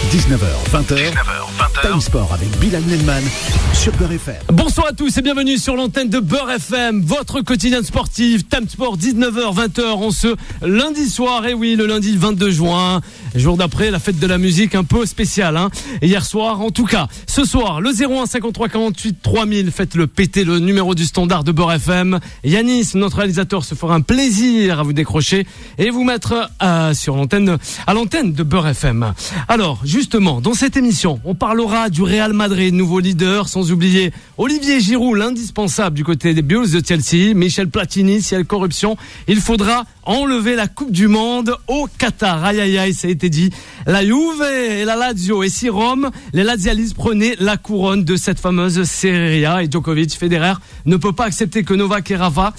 19h, 20h, Time Sport avec Bilal Nelman sur Beurre FM. Bonsoir à tous et bienvenue sur l'antenne de Beurre FM, votre quotidien sportif, Time Sport, 19h, 20h, en ce lundi soir. Et oui, le lundi 22 juin, jour d'après la fête de la musique un peu spéciale. Et hier soir, en tout cas, ce soir, le 01 53 48 3000, faites-le péter, le numéro du standard de Beurre FM. Yanis, notre réalisateur, se fera un plaisir à vous décrocher et vous mettre à l'antenne de Beurre FM. Alors, justement, dans cette émission, on parlera du Real Madrid, nouveau leader, sans oublier Olivier Giroud, l'indispensable du côté des Blues de Chelsea, Michel Platini, s'il y a corruption, il faudra enlever la Coupe du Monde au Qatar. Aïe aïe aïe, ça a été dit. La Juve et la Lazio, et si Rome, les Lazialistes prenaient la couronne de cette fameuse Serie A, et Djokovic, Federer ne peut pas accepter que Novak et Rafa,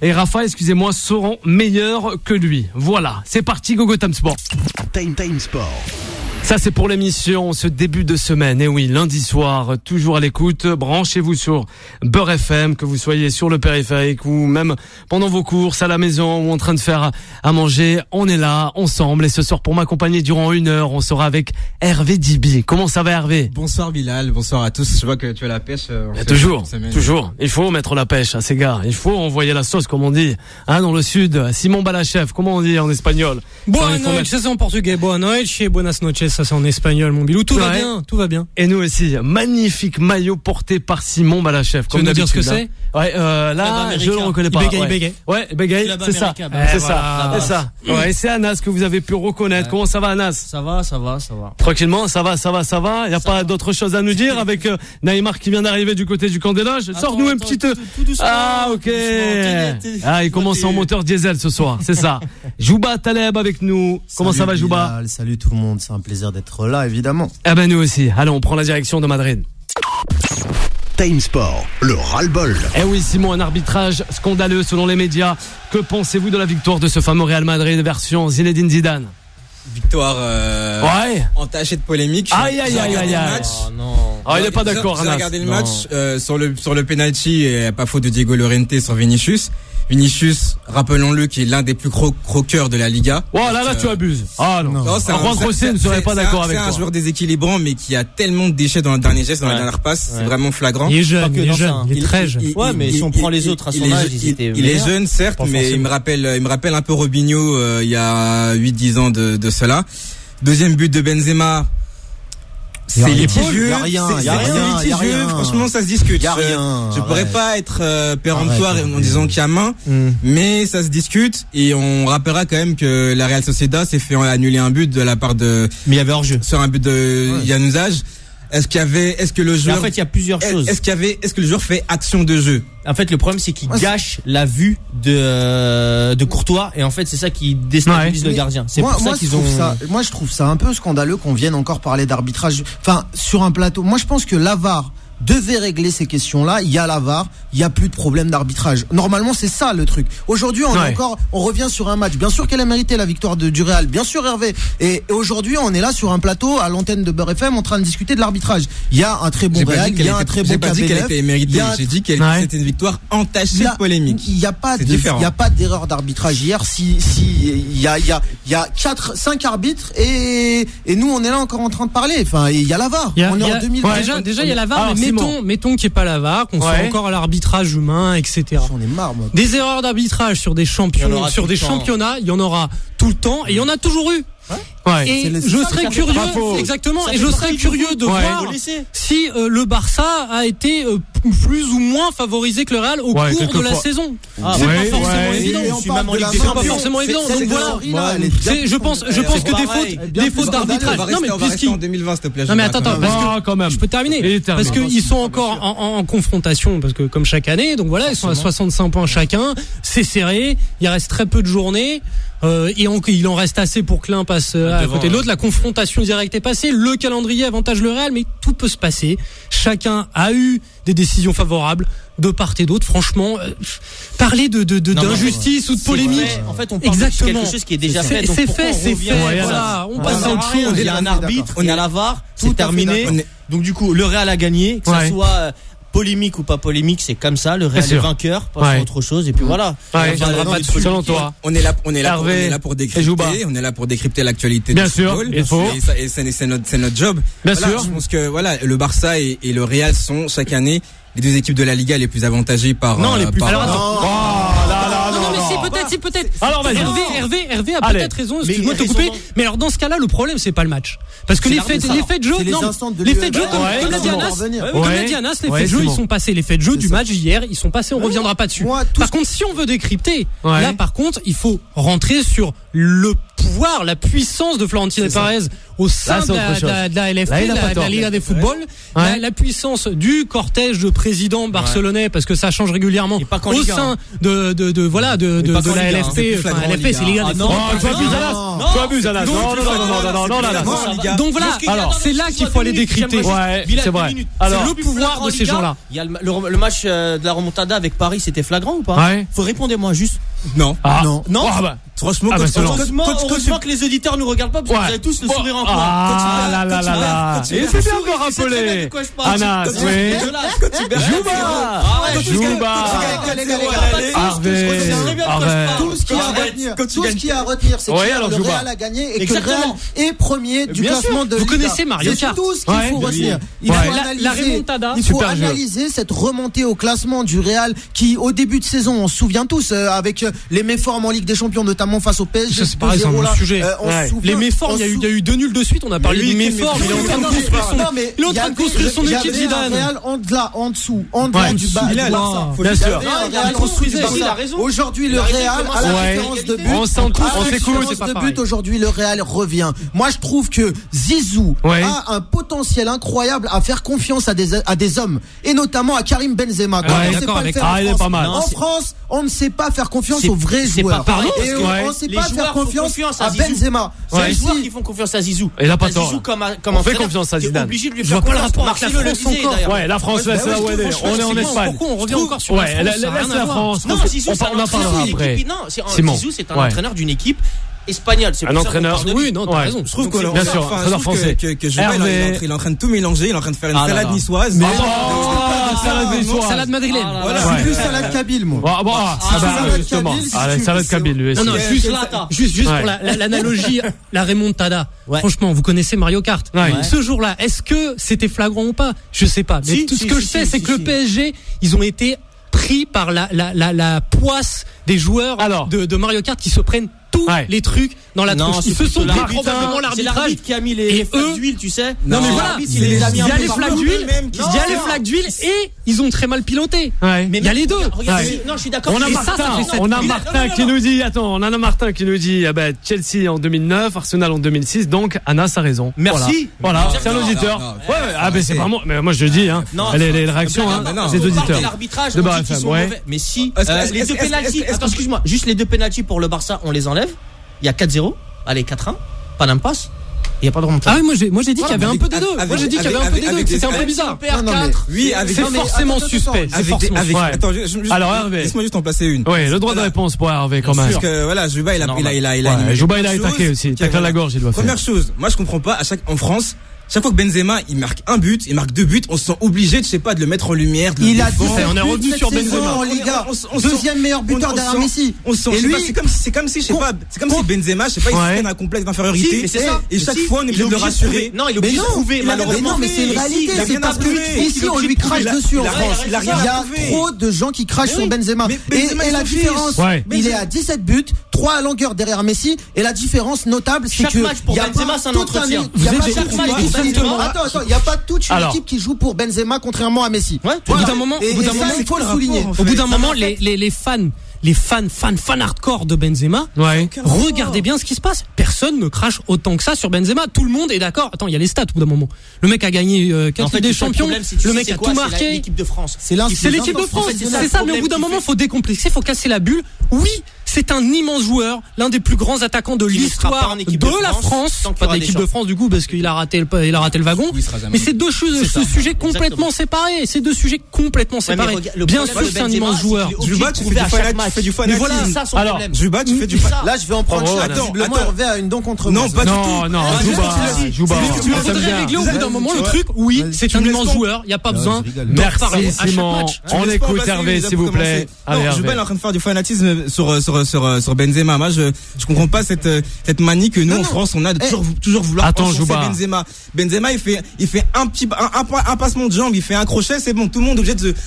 seront meilleurs que lui. Voilà, c'est parti, gogo Time Sport. Time Sport. Ça, c'est pour l'émission, ce début de semaine. Et oui, lundi soir, toujours à l'écoute. Branchez-vous sur Beurre FM, que vous soyez sur le périphérique ou même pendant vos courses à la maison ou en train de faire à manger. On est là, ensemble. Et ce soir, pour m'accompagner durant 1 heure, on sera avec Hervé Dibi. Comment ça va, Hervé? Bonsoir, Bilal. Bonsoir à tous. Je vois que tu as la pêche. Toujours. Il faut mettre la pêche à ces gars. Il faut envoyer la sauce, comme on dit. Dans le sud. Simon Balachef, comment on dit en espagnol? Boa noite, ça c'est en portugais. Boa noite, buenas noches. Ça c'est en espagnol, mon Bilou. Tout va bien. Et nous aussi, magnifique maillot porté par Simon Balachef. Tu veux nous dire ce que c'est? Là, je le reconnais pas. Bégaye. Ouais, Bégaye, c'est ça. C'est ça. Ouais, c'est Anas que vous avez pu reconnaître. Comment ça va, Anas? Ça va. Tranquillement, ça va. Il y a pas d'autre chose à nous dire avec Neymar qui vient d'arriver du côté du camp des loges. Sors-nous une petite. Ok. Il commence en moteur diesel ce soir, c'est ça. Jouba Taleb avec nous. Comment ça va, Jouba? Salut tout le monde, c'est un plaisir d'être là, évidemment. Nous aussi. Allez, on prend la direction de Madrid. Time Sport, le ras-le-bol. Oui, Simon, un arbitrage scandaleux selon les médias. Que pensez-vous de la victoire de ce fameux Real Madrid version Zinedine Zidane? Victoire entachée de polémique. Aïe. Oh non. Il n'est pas d'accord. J'ai regardé le match sur le penalty, et pas faute de Diego Llorente sur Vinicius. Vinicius, rappelons-le, qui est l'un des plus croqueurs de la Liga. Là tu abuses. Non, c'est Juan José ne serait pas d'accord avec toi. C'est un joueur déséquilibrant, mais qui a tellement de déchets dans le dernier geste, dans la dernière passe. C'est vraiment flagrant. Il est jeune, il est très jeune. Mais si on prend les autres à son âge, il est jeune, certes, mais il me rappelle un peu Robinho, il y a 8-10 ans de cela. Deuxième but de Benzema. C'est litigieux. Y a rien. Franchement, ça se discute. Je pourrais pas être péremptoire en disant qu'il y a main, mais ça se discute, et on rappellera quand même que la Real Sociedad s'est fait annuler un but de la part de. Mais il y avait hors-jeu. Sur un but de Januzaj. Est-ce que le joueur. En fait, il y a plusieurs choses. Est-ce que le joueur fait action de jeu? En fait, le problème, c'est qu'il gâche la vue de Courtois, et en fait, c'est ça qui déstabilise le gardien. C'est pour ça qu'ils ont. Moi, je trouve ça un peu scandaleux qu'on vienne encore parler d'arbitrage. Enfin, sur un plateau. Moi, je pense que la VAR devait régler ces questions-là. Il y a la VAR, il y a plus de problème d'arbitrage. Normalement, c'est ça le truc. Aujourd'hui, on revient sur un match. Bien sûr qu'elle a mérité la victoire du Real. Bien sûr, Hervé. Et aujourd'hui, on est là sur un plateau à l'antenne de Beurre FM en train de discuter de l'arbitrage. Il y a un très bon Real, il y a un très bon J'ai pas dit qu'elle était méritée. J'ai dit qu'elle c'était une victoire entachée de polémique. Il y a pas d'erreur d'arbitrage hier. Il y a 5 arbitres et nous, on est là encore en train de parler. Enfin, il y a la VAR. On est en 2020. Déjà, il y a la VAR. Mettons qu'il n'y ait pas la VAR, qu'on soit encore à l'arbitrage humain, etc. J'en ai marre, moi. Des erreurs d'arbitrage sur des championnats, il y en aura tout le temps, et il y en a toujours eu. Et je serais curieux, exactement, et je serais curieux de voir si le Barça a été plus ou moins favorisé que le Real au cours de la saison. C'est pas forcément évident. C'est pas forcément évident. Donc voilà. Je pense que des fautes d'arbitrage. Non mais puisqu'il en 2020, s'il te plaît. Non mais attends, parce que je peux terminer. Parce qu'ils sont encore en confrontation, parce que comme chaque année, donc voilà, ils sont à 65 points chacun. C'est serré. Il reste très peu de journées. Et il en reste assez pour que l'un passe à côté de l'autre. La confrontation directe est passée. Le calendrier avantage le Real, mais tout peut se passer. Chacun a eu des décisions favorables de part et d'autre. Franchement, parler d'injustice ou de polémique. En fait, on parle de quelque chose qui est déjà fait. C'est fait. Voilà, on passe à autre chose. Il y a un arbitre, il y a la VAR, c'est terminé. Donc du coup, le Real a gagné, que ça soit polémique ou pas polémique, c'est comme ça. Le Real est vainqueur, pas autre chose. Et puis voilà. Selon toi. On est là pour décrypter. On est là pour décrypter l'actualité du football. Bien sûr. Et c'est notre job. Bien sûr. Je pense que le Barça et le Real sont chaque année les deux équipes de la Liga les plus avantagées par. Non, les plus. Alors attends. Non, mais si, peut-être. Alors vas-y. Hervé a peut-être raison. Excuse-moi de te couper. Mais alors dans ce cas-là, le problème c'est pas le match, parce que les faits de jeu, comme l'a dit Anas, les faits de jeu, ils sont passés. Les faits de jeu du match d'hier, ils sont passés. On reviendra pas dessus. Par contre, si on veut décrypter, là, par contre, il faut rentrer sur le pouvoir, la puissance de Florentino Pérez au sein de la LFP, de la Liga des football, la puissance du cortège de présidents barcelonais, parce que ça change régulièrement au sein de la LFP. Enfin, LFP, c'est Liga des football. Tu abuses, Anas. Non. Donc voilà, c'est là qu'il faut aller décrypter. Ouais, c'est vrai. C'est le pouvoir de ces gens-là. Il y a le match de la remontada avec Paris, c'était flagrant ou pas? Faut répondre-moi juste. Non. Non. Franchement, heureusement que les auditeurs nous regardent pas, parce que vous avez tous le sourire en coin. Et c'est bien de le rappeler. Anas, oui. Jouba. Tout ce qu'il y a à retenir, c'est que le Real a gagné et que le Real est premier du classement de Liga. Vous connaissez Mario Kart. C'est tout ce qu'il faut retenir. Il faut analyser cette remontée au classement du Real qui, au début de saison, on se souvient tous, avec les méformes en Ligue des Champions, notamment face au PSG. C'est pareil, c'est un sujet. Les méformes, il y a eu 2 nuls de suite. On a parlé des méformes. Il est en train de construire son équipe Zidane. Real en dessous du bas. Bien sûr. Aujourd'hui, le Real, à la différence de but, aujourd'hui, le Real revient. Moi, je trouve que Zizou a un potentiel incroyable à faire confiance à des hommes, et notamment à Karim Benzema. Il est pas mal. En France, on ne sait pas faire confiance aux vrais joueurs. Et on ne sait pas faire confiance à Benzema. C'est les joueurs qui font confiance à Zizou. Et là, pas tort. Zizou comme on fait confiance à Zidane. Obligé de lui faire confiance. Marcelo le disait d'ailleurs. Ouais, la France laisse là où elle est. On est en Espagne. Pourquoi on revient encore sur la France? Laisse la France. Non, Zizou, c'est un entraîneur d'une équipe. Non, Zizou, c'est un entraîneur d'une équipe espagnol. C'est un entraîneur. Oui, non, t'as raison. Je trouve que bien sûr, entraîneur français. Que il est en train de tout mélanger. Il est en train de faire une salade niçoise. Salade madrilène. C'est plus salade kabyle, moi. Justement. Salade kabyle. Non, juste pour l'analogie, la remontada. Franchement, vous connaissez Mario Kart. Ce jour-là, est-ce que c'était flagrant ou pas? Je sais pas. Mais tout ce que je sais, c'est que le PSG, ils ont été pris par la poisse des joueurs de Mario Kart qui se prennent tous les trucs dans la tronche. Ils se sont pris probablement l'arbitrage qui a mis les flaques d'huile, tu sais. Non mais voilà, il y a les flaques d'huile et ils ont très mal piloté. Mais il y a les deux. Non, je suis d'accord. On a Martin qui nous dit, Chelsea en 2009, Arsenal en 2006, donc Anas a raison. Merci. Voilà, c'est un auditeur. C'est vraiment, mais moi je le dis, les réactions, c'est des auditeurs. L'arbitrage, mais si les deux pénaltys, attends, excuse-moi, juste les deux pénaltys pour le Barça, on les enlève. Il y a 4-0, allez 4-1, pas d'impasse. Il n'y a pas de remontada. Ah oui, moi j'ai dit qu'il y avait un peu des deux. Moi j'ai dit qu'il y avait un peu des deux, que c'était un peu bizarre. C'est forcément suspect. Alors Hervé, laisse-moi juste en placer une. Oui, le droit de réponse pour Hervé quand même. Parce que voilà, Jouba il a Jouba il a attaqué aussi. Tacle à la gorge, il doit faire. Première chose, moi je comprends pas en France. Chaque fois que Benzema il marque un but, il marque 2 buts, on se sent obligé de le mettre en lumière. Il a dit on est revenu sur Benzema en Liga, deuxième meilleur buteur derrière Messi. Et lui, c'est comme si Benzema, il se prenne un complexe d'infériorité. Et chaque fois on est obligé de le rassurer. Non, il est obligé de prouver malheureusement. Mais c'est une réalité, c'est parce que ici on lui crache dessus en France. Il y a trop de gens qui crachent sur Benzema. Et la différence, il est à 17 buts, 3 à longueur derrière Messi, et la différence notable c'est que match pour Benzema c'est un entretien. Attends, il n'y a pas toute une équipe qui joue pour Benzema contrairement à Messi. Au bout d'un moment, il faut le souligner. Au bout d'un moment, les fans hardcore de Benzema, regardez bien ce qui se passe. Personne ne crache autant que ça sur Benzema. Tout le monde est d'accord. Attends, il y a les stats au bout d'un moment. Le mec a gagné 4 Ligues des Champions. Le mec a tout marqué. C'est l'équipe de France. C'est l'équipe de France. C'est ça, mais au bout d'un moment, faut décomplexer, faut casser la bulle. Oui, c'est un immense joueur, l'un des plus grands attaquants de l'histoire de la France. Pas de l'équipe de France du coup parce qu'il a raté le wagon. Mais c'est deux sujets complètement séparés. C'est deux sujets complètement séparés. Bien sûr, c'est un immense joueur. Tu fais fais du fanatisme. Mais voilà, ça son problème. Juba, tu fais du fanatisme. Là, je vais en prendre cher. Visiblement, Hervé a une dent contre moi. Non, pas du tout. Non, Juba. Tu faudrait régler au bout d'un moment le truc. Oui, c'est un immense joueur. Il n'y a pas besoin de reparler à chaque match. On écoute Hervé, s'il vous plaît. Non, Juba est en train de faire du fanatisme sur Benzema. Moi, je comprends pas cette manie que nous en France on a de toujours vouloir enfoncer Benzema. Benzema, il fait un passement de jambe, il fait un crochet, c'est bon. Tout le monde est obligé de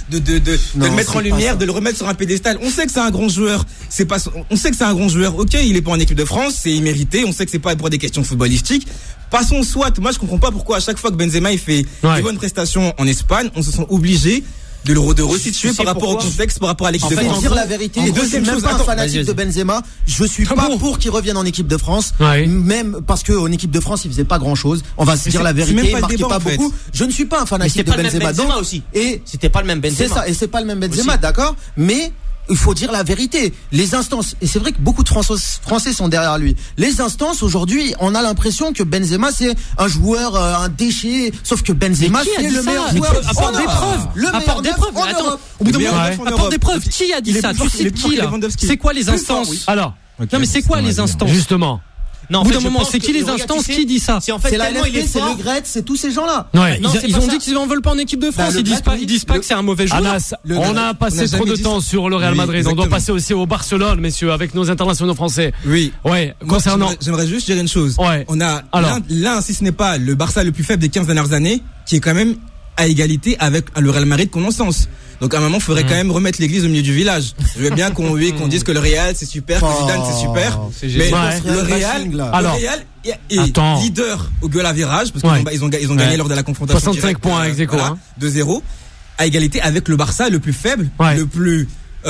le mettre en lumière, de le remettre sur un pédestal. On sait que c'est un grand joueur. On sait que c'est un grand joueur. Ok, il est pas en équipe de France, c'est immérité. On sait que c'est pas pour des questions footballistiques. Passons soit. Moi, je comprends pas pourquoi à chaque fois que Benzema il fait des bonnes prestations en Espagne, on se sent obligé de le resituer par rapport au contexte, par rapport à l'équipe de France. Pour dire la vérité, je suis même pas un fanatique de Benzema. Je suis pas pour qu'il revienne en équipe de France, même parce que en équipe de France, il faisait pas grand chose. On va se dire la vérité, il marquait pas beaucoup. Je ne suis pas un fanatique de Benzema. Et c'était pas le même Benzema. C'est ça, et c'est pas le même Benzema, d'accord. Mais il faut dire la vérité. Les instances, et c'est vrai que beaucoup de Français sont derrière lui. Les instances, aujourd'hui, on a l'impression que Benzema, c'est un joueur, un déchet. Sauf que Benzema, c'est le meilleur joueur. Apporte des preuves. Apporte des preuves. Attends, au bout d'un moment, apporte des preuves. Qui a dit ça? Tu cites qui, là? C'est quoi les instances? Alors. Non, mais c'est quoi les instances? Justement. Non, au bout d'un moment, c'est qui les instances? Qui dit ça? C'est la LFP, c'est Le Gret, c'est tous ces gens-là. Ouais. Ils ont dit qu'ils en veulent pas en équipe de France. Ils disent pas que c'est un mauvais joueur. Anas, on a passé trop de temps sur le Real Madrid. On doit passer aussi au Barcelone, messieurs, avec nos internationaux français. Oui. Ouais. Concernant. J'aimerais juste dire une chose. Ouais. On a l'un, si ce n'est pas le Barça le plus faible des 15 dernières années, qui est quand même à égalité avec le Real Madrid qu'on encense. Donc à un moment, il faudrait quand même remettre l'église au milieu du village. Je veux bien qu'on dise que le Real c'est super, que Zidane c'est super, mais le Real est leader au goal à virage parce qu'ils ont gagné lors de la confrontation. 65 points ex aequo, 2-0, à égalité avec le Barça le plus faible, le plus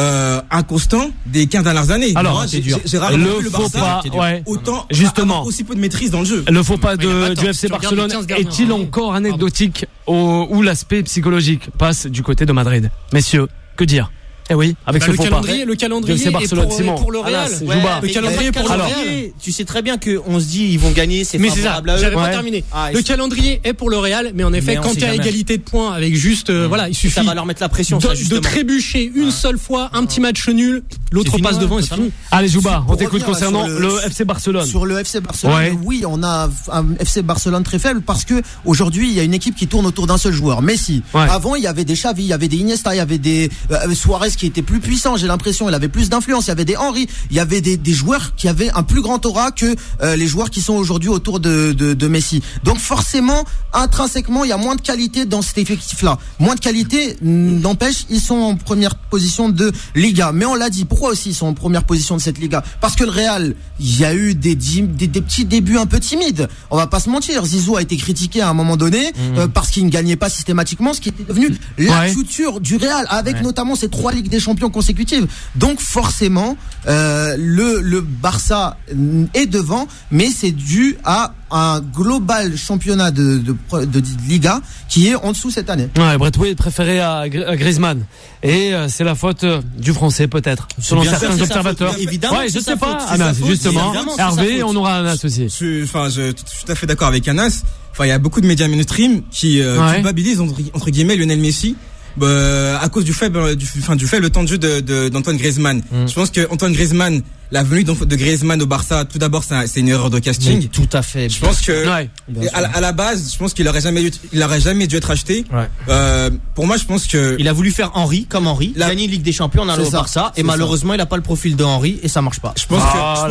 inconstant des 15 dernières années. Alors, moi, j'ai rarement vu le Barça autant justement aussi peu de maîtrise dans le jeu. Le faux pas du FC Barcelone est-il encore anecdotique où l'aspect psychologique passe du côté de Madrid? Messieurs, que dire? Eh oui, avec ce faux pas. Le calendrier est pour le Real. Le calendrier pour le Real. Tu sais très bien qu'on se dit ils vont gagner, c'est favorable. J'avais pas terminé. Le calendrier est pour le Real, mais en effet, quand tu as égalité de points avec juste, il suffit. Ça va leur mettre la pression. De trébucher une seule fois, un petit match nul, l'autre passe devant et c'est fini. Allez, Juba, on t'écoute concernant le FC Barcelone. Sur le FC Barcelone, oui, on a un FC Barcelone très faible parce que aujourd'hui, il y a une équipe qui tourne autour d'un seul joueur, Messi. Avant, il y avait des Xavi, il y avait des Iniesta, il y avait des Suarez qui était plus puissant, j'ai l'impression, il avait plus d'influence, il y avait des Henry, il y avait des joueurs qui avaient un plus grand aura que les joueurs qui sont aujourd'hui autour de Messi. Donc forcément, intrinsèquement, il y a moins de qualité dans cet effectif-là. Moins de qualité, n'empêche, ils sont en première position de Liga. Mais on l'a dit, pourquoi aussi ils sont en première position de cette Liga? Parce que le Real, il y a eu des petits débuts un peu timides. On va pas se mentir, Zizou a été critiqué à un moment donné parce qu'il ne gagnait pas systématiquement, ce qui était devenu la future du Real, avec notamment ces 3 Ligues des Champions consécutives. Donc forcément, le Barça est devant, mais c'est dû à un global championnat de Liga qui est en dessous cette année. Brett Wade préféré à Griezmann. Et c'est la faute du français peut-être, selon certains observateurs. Évidemment. Je sais pas, Anas, justement. Hervé, on aura Anas aussi. Je suis tout à fait d'accord avec Anas. Il y a beaucoup de médias mainstream qui culpabilisent entre guillemets Lionel Messi. À cause du faible temps de jeu d'Antoine Griezmann. Je pense que Antoine Griezmann, la venue de Griezmann au Barça, tout d'abord, c'est une erreur de casting. Oui, tout à fait. Je pense que à la base, je pense qu'il aurait jamais dû être acheté. Pour moi, je pense que il a voulu faire Henry, gagner une Ligue des Champions en allant au Barça, et malheureusement, il a pas le profil de Henry et ça marche pas. Je pense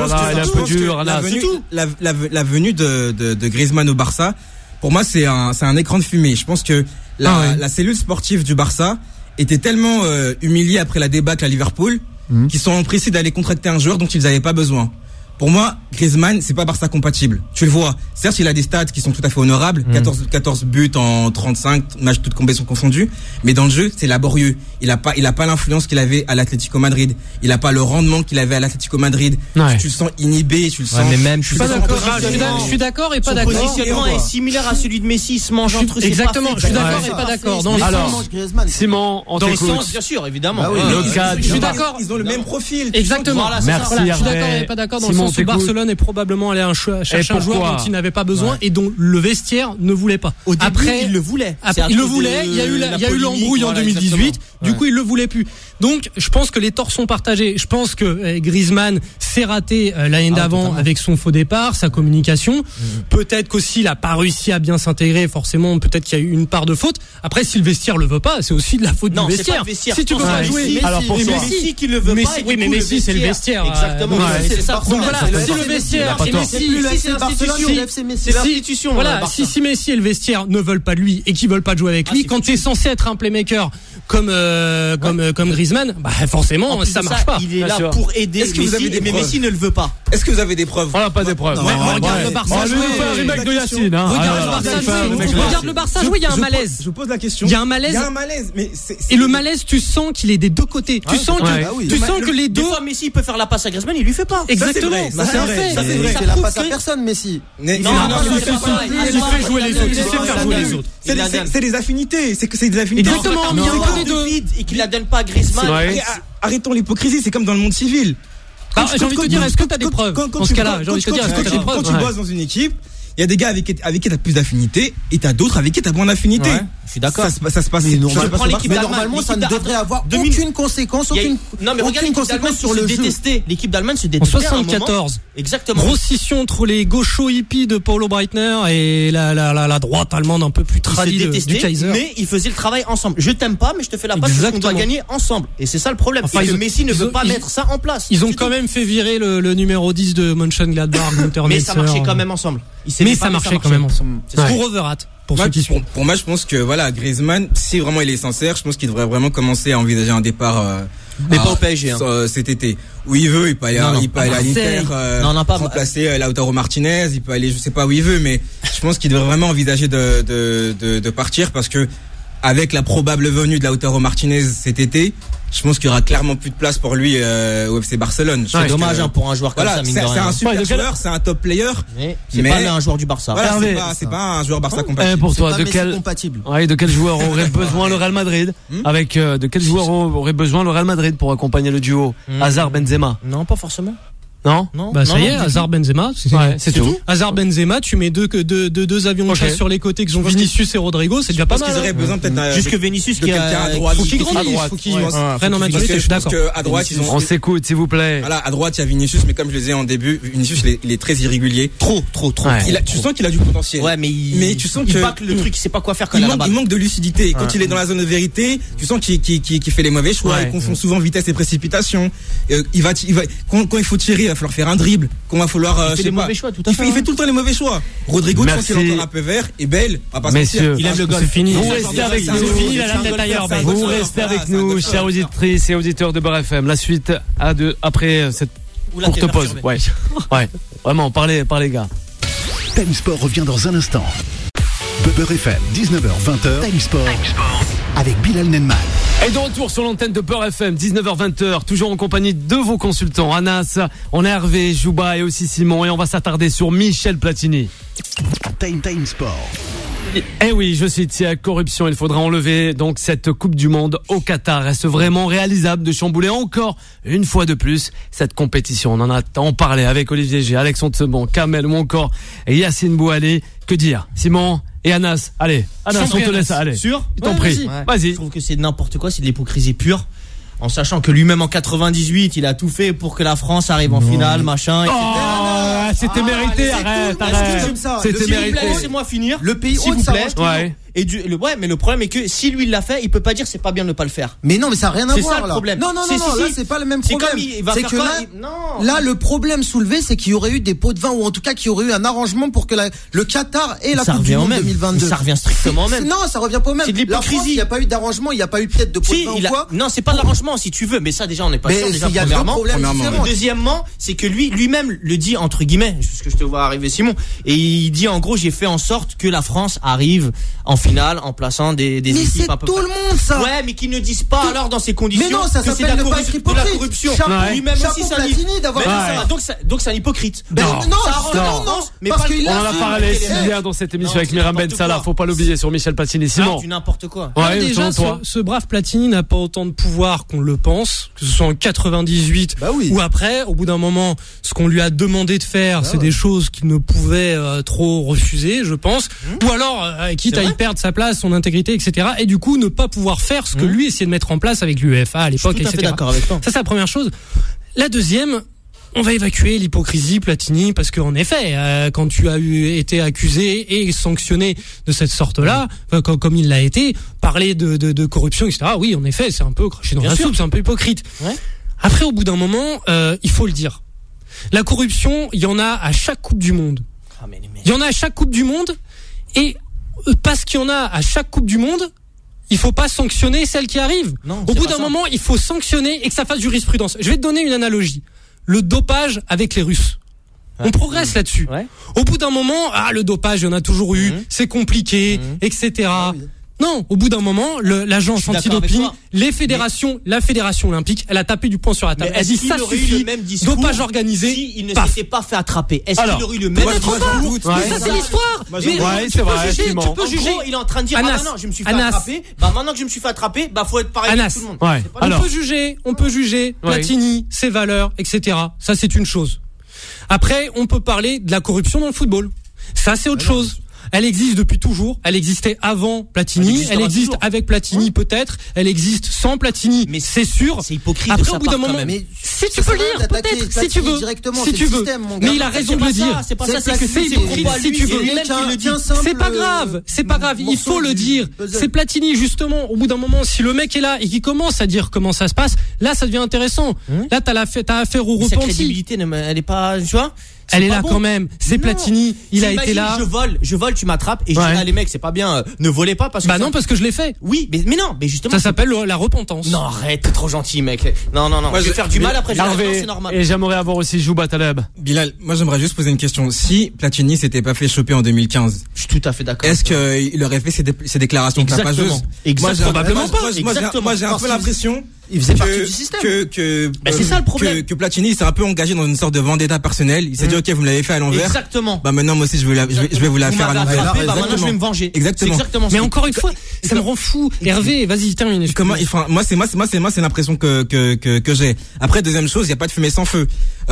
que la venue de Griezmann au Barça, pour moi, c'est un écran de fumée. Je pense que la cellule sportive du Barça était tellement humiliée après la débâcle à Liverpool qu'ils sont empressés d'aller contracter un joueur dont ils n'avaient pas besoin. Pour moi, Griezmann, c'est pas Barça compatible. Tu le vois. Certes, il a des stats qui sont tout à fait honorables. 14 buts en 35 matchs, toutes compétitions confondues. Mais dans le jeu, c'est laborieux. Il a pas l'influence qu'il avait à l'Atlético Madrid. Il a pas le rendement qu'il avait à l'Atlético Madrid. Tu le sens inhibé, tu le sens. Mais même, je suis d'accord et pas d'accord. Son positionnement est similaire à celui de Messi. Il se mange entre ses exactement. Je suis d'accord et pas d'accord. Alors, Simon, on t'écoute. Dans le sens, bien sûr, évidemment. Le cas, je suis d'accord. Ils ont le même profil. Exactement. Merci. Je suis d'accord et pas d'accord dans le sens sens où Barcelone est probablement allé chercher un joueur dont il n'avait pas besoin et dont le vestiaire ne voulait pas. Au début, il le voulait. Il le voulait. Il y a eu l'embrouille en 2018. Du coup, il le voulait plus. Donc, je pense que les torts sont partagés. Je pense que Griezmann s'est raté l'année d'avant avec son faux départ, sa communication. Peut-être qu'aussi il a pas réussi à bien s'intégrer. Forcément, peut-être qu'il y a eu une part de faute. Après, si le vestiaire le veut pas, c'est aussi de la faute du vestiaire. Si tu veux pas jouer, alors pour Messi qui le veut pas. Oui, mais Messi c'est le vestiaire. Exactement. C'est ça. Donc voilà, si le vestiaire et Messi, c'est l'institution. Voilà, si Messi et le vestiaire ne veulent pas de lui et qu'ils veulent pas jouer avec lui, quand t'es censé être un playmaker comme Griezmann, bah forcément ça marche pas. Il est là pour aider. Est-ce que vous avez des preuves? Mais Messi ne le veut pas. Est-ce que vous avez des preuves? On n'a pas des preuves. Regarde le Barça jouer. Les mecs de Yacine. Regarde le Barça jouer. Il y a un malaise. Je vous pose la question. Il y a un malaise. Mais et le malaise, tu sens qu'il est des deux côtés. Tu sens que les deux. Des fois, Messi peut faire la passe à Griezmann, il lui fait pas. Exactement. C'est un fait. C'est la passe à personne, Messi. Non, il fait jouer les autres. Il sait faire jouer les autres. C'est des affinités. C'est des affinités. Exactement. Mais il y a que des deux. Et qu'il la donne pas à Griezmann. Arrêtons l'hypocrisie. C'est comme dans le monde civil. J'ai envie de te dire, est-ce que t'as des preuves dans ce cas-là? J'ai envie de te dire, est-ce que t'as des preuves? Quand tu bosses dans une équipe, il y a des gars avec qui t'as plus d'affinité et t'as d'autres avec qui t'as moins d'affinité. Je suis d'accord. Ça se passe. Mais normalement, ça ne devrait avoir aucune conséquence, aucune conséquence sur le jeu. L'équipe d'Allemagne se en détestait. 74. Exactement. Grosse scission entre les gauchos hippies de Paulo Breitner et la droite allemande un peu plus tradie du Kaiser. Mais ils faisaient le travail ensemble. Je t'aime pas, mais je te fais la passe parce qu'on doit gagner ensemble. Et c'est ça le problème. Enfin, Messi ne veut pas mettre ça en place. Ils ont quand même fait virer le numéro 10 de Mönchengladbach, Günter mais ça marchait quand même ensemble. Mais ça marchait quand même ensemble. Pour Overath. Pour moi, je pense que voilà, Griezmann, si vraiment il est sincère, je pense qu'il devrait vraiment commencer à envisager un départ. Mais pas au PSG. Cet été. Où il veut, il peut aller à l'Inter, remplacer Lautaro Martinez, il peut aller, je sais pas où il veut, mais je pense qu'il devrait vraiment envisager de partir parce que avec la probable venue de Lautaro Martinez cet été, je pense qu'il y aura clairement plus de place pour lui au FC Barcelone. C'est dommage pour un joueur comme ça, mine de rien. C'est un super joueur, c'est un top player. Mais c'est pas un joueur du Barça. Voilà, c'est pas un joueur Barça compatible. Pour toi, de quel joueur aurait besoin le Real Madrid? De quel joueur aurait besoin le Real Madrid pour accompagner le duo Hazard-Benzema? Non, pas forcément. Non, ça y est, Hazard Benzema, c'est tout. Hazard Benzema, tu mets deux avions de chasse sur les côtés qui sont Vinicius et Rodrigo, c'est déjà pas mal. Qu'ils auraient besoin peut-être juste que Vinicius qui a à droite, faut qu'il prenne en maturité, je suis d'accord. À droite, on s'écoute s'il vous plaît. Voilà, à droite, il y a Vinicius, mais comme je le disais en début, Vinicius il est très irrégulier. Trop. Tu sens qu'il a du potentiel. Ouais, mais tu sens qu'il bacle le truc, il sait pas quoi faire quand il manque de lucidité. Quand il est dans la zone de vérité, tu sens qu'il fait les mauvais choix, il confond souvent vitesse et précipitation. Quand il faut tirer, il va falloir faire un dribble. Qu'on va falloir. Il fait les mauvais choix, tout à fait. Il fait tout le temps les mauvais choix. Rodrigo, je pense qu'il est encore un peu vert. Et Bale, on va pas se mentir. Il aime le golf. C'est fini. Vous restez avec nous. Vous restez avec nous, chers auditrices et auditeurs de Beurre FM. La suite après cette courte pause. Ouais. Vraiment, parlez, gars. Time Sport revient dans un instant. Beurre FM, 19h-20h. Time Sport avec Bilal Nenman. Et de retour sur l'antenne de Beurre FM, 19h-20h, toujours en compagnie de vos consultants. Anas, on a Hervé, Jouba et aussi Simon. Et on va s'attarder sur Michel Platini. Time Sport. Eh oui, je cite, s'il y a corruption, il faudra enlever donc cette Coupe du Monde au Qatar. Reste vraiment réalisable de chambouler encore une fois de plus cette compétition. On en a tant parlé avec Olivier G, Alexandre Sebon, Kamel ou encore Yacine Bouali. Que dire, Simon et Anas? Allez, Anas, on te laisse aller. Sûr? Je t'en prie. Vas-y. Je trouve que c'est n'importe quoi, c'est de l'hypocrisie pure. En sachant que lui-même en 98, il a tout fait pour que la France arrive en finale, machin, etc. C'était mérité, arrête. C'était mérité. Laissez-moi finir. Le pays s'il vous plaît. Ouais. Mais le problème est que si lui il l'a fait, il peut pas dire c'est pas bien de ne pas le faire. Mais non, mais ça n'a rien à voir. C'est ça le problème. Non, là c'est pas le même problème. C'est que là le problème soulevé, c'est qu'il y aurait eu des pots de vin ou en tout cas qu'il y aurait eu un arrangement pour que le Qatar ait la Coupe du Monde 2022. Ça revient strictement au même. Non, ça revient pas au même. C'est de l'hypocrisie. Il n'y a pas eu d'arrangement, il n'y a pas eu peut-être de pots de vin ou quoi. Non, c'est pas de l'arrangement si tu veux, mais ça déjà on n'est pas sûr déjà premièrement. Deuxièmement, c'est que lui-même le dit entre guillemets, parce que je te vois arriver Simon, et il dit en gros j'ai fait en sorte que la France arrive en finale final en plaçant des équipes un peu. Mais c'est tout le monde ça. Ouais, mais qu'ils ne disent pas alors dans ces conditions. Mais non, ça que c'est de la corruption. Lui-même aussi c'est un donc c'est un hypocrite. Non, mais parce qu'on en a parlé hier dans cette émission avec Myriam Ben Salah, faut pas l'oublier, sur Michel Platini. Simon, du n'importe quoi. Ouais, déjà ce brave Platini n'a pas autant de pouvoir qu'on le pense, que ce soit en 98 ou après. Au bout d'un moment, ce qu'on lui a demandé de faire, c'est des choses qu'il ne pouvait trop refuser, je pense, ou alors quitte à y perdre sa place, son intégrité, etc. Et du coup ne pas pouvoir faire ce que lui essayait de mettre en place avec l'UEFA à l'époque, etc. D'accord avec toi. Ça c'est la première chose. La deuxième, on va évacuer l'hypocrisie, Platini, parce qu'en effet, quand tu as été accusé et sanctionné de cette sorte-là, comme il l'a été, parler de corruption, etc. Oui, en effet, c'est un peu cracher dans la soupe, c'est un peu hypocrite. Ouais. Après, au bout d'un moment, il faut le dire. La corruption, il y en a à chaque Coupe du Monde. Il y en a à chaque Coupe du Monde, et parce qu'il y en a à chaque Coupe du Monde, il faut pas sanctionner celle qui arrive. Non, au bout d'un moment, il faut sanctionner et que ça fasse jurisprudence. Je vais te donner une analogie. Le dopage avec les Russes. On progresse là-dessus. Ouais. Au bout d'un moment, le dopage, il y en a toujours eu, c'est compliqué, etc. Non, au bout d'un moment, l'agence antidoping, les fédérations, la fédération olympique, elle a tapé du poing sur la table. Elle dit ça suffit. Dopage organisé. Si il ne s'était pas fait attraper, est-ce qu'il aurait eu le même discours? Mais ça c'est l'histoire. Ouais, c'est vrai. Tu peux juger. Il est en train de dire non, je me suis fait attraper. Maintenant que je me suis fait attraper, faut être pareil avec tout le monde. Ouais. On peut juger Platini, ses valeurs, etc. Ça c'est une chose. Après, on peut parler de la corruption dans le football. Ça c'est autre chose. Elle existe depuis toujours. Elle existait avant Platini. Elle existe avec Platini peut-être. Elle existe sans Platini. Mais c'est sûr. C'est hypocrite. Après, au bout d'un moment, si tu peux lire, peut-être, si tu veux. Si tu veux. Mais il a raison de le dire. C'est pas ça. C'est que c'est hypocrite. Si tu veux. C'est pas grave. C'est pas grave. Il faut le dire. C'est Platini, justement. Au bout d'un moment, si le mec est là et qu'il commence à dire comment ça se passe, là, ça devient intéressant. Là, t'as affaire au repenti. Sa crédibilité, elle est pas, tu vois? Elle est là quand même. C'est Platini. Il a été là. Je vole, tu m'attrapes et je dis les mecs, c'est pas bien. Ne volez pas parce que. Non, parce que je l'ai fait. Oui, mais non, mais justement. Ça s'appelle la repentance. Non, arrête, t'es trop gentil, mec. Non. Moi, je vais faire du mal après. C'est normal. Et j'aimerais avoir aussi Jouba Taleb. Bilal, moi j'aimerais juste poser une question. Si Platini s'était pas fait choper en 2015, je suis tout à fait d'accord. Est-ce qu'il aurait fait ses déclarations tapageuses? Exactement. Probablement pas. Moi j'ai un peu l'impression. Il faisait partie du système. C'est ça le problème. Que Platini s'est un peu engagé dans une sorte de vendetta personnelle. Il s'est dit ok, vous me l'avez fait à l'envers. Exactement. Maintenant moi aussi je vais vous la faire à l'envers. Maintenant je vais me venger. Exactement. Mais encore une fois, ça me rend fou. Hervé, vas-y, termine. Moi c'est l'impression que j'ai. Après, deuxième chose, il y a pas de fumée sans feu.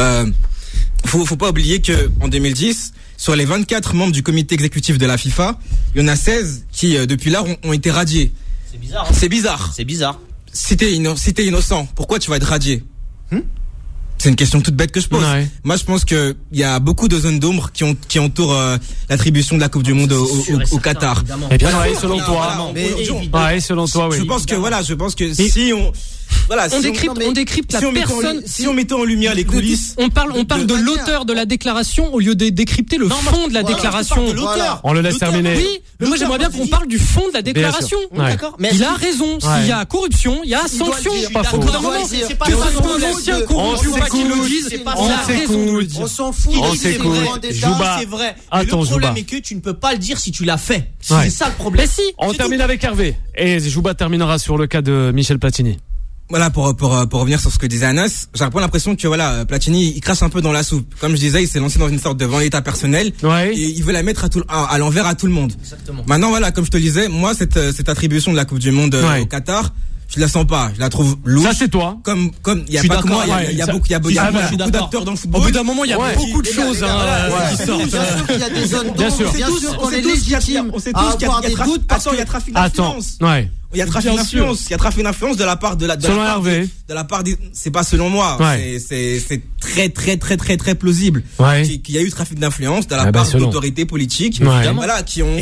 Faut pas oublier que en 2010, sur les 24 membres du comité exécutif de la FIFA, il y en a 16 qui depuis là ont été radiés. C'est bizarre. C'est bizarre. Si t'es innocent, pourquoi tu vas être radié? C'est une question toute bête que je pose. Ouais. Moi, je pense que il y a beaucoup de zones d'ombre qui entourent l'attribution de la Coupe du Monde au Qatar. Eh bien, selon toi. Selon toi, oui. Je pense que si on décrypte la personne. Si on mettait en lumière les coulisses. On parle de l'auteur de la déclaration au lieu de décrypter le fond de la déclaration. On le laisse terminer. Oui, mais moi j'aimerais bien qu'on parle du fond de la déclaration. D'accord. Il a raison. S'il y a corruption, il y a sanction. Pas faux. C'est pas l'ancien corrompu ou pas qu'il le dise. On s'en fout. C'est vrai. Le problème est que tu ne peux pas le dire si tu l'as fait. C'est ça le problème. On termine avec Hervé. Et Jouba terminera sur le cas de Michel Platini. Voilà, pour revenir sur ce que disait Anas, j'ai un peu l'impression que Platini, il crache un peu dans la soupe. Comme je disais, il s'est lancé dans une sorte de vendetta personnelle. Et il veut la mettre à l'envers à tout le monde. Exactement. Maintenant, comme je te le disais, moi, cette attribution de la Coupe du Monde au Qatar, je la sens pas, je la trouve louche. Ça c'est toi. Comme il y a pas que moi, il y a beaucoup d'acteurs dans le football. Au bout d'un moment, il y a beaucoup de choses qui sortent. Bien sûr qu'il y a des zones d'ombre. Bien sûr qu'on est légitime à avoir des doutes parce qu'il y a trafic d'influence. Il y a trafic d'influence de la part de la part des, c'est pas selon moi, c'est très très très très très plausible qu'il y a eu trafic d'influence de la part d'autorités politiques qui ont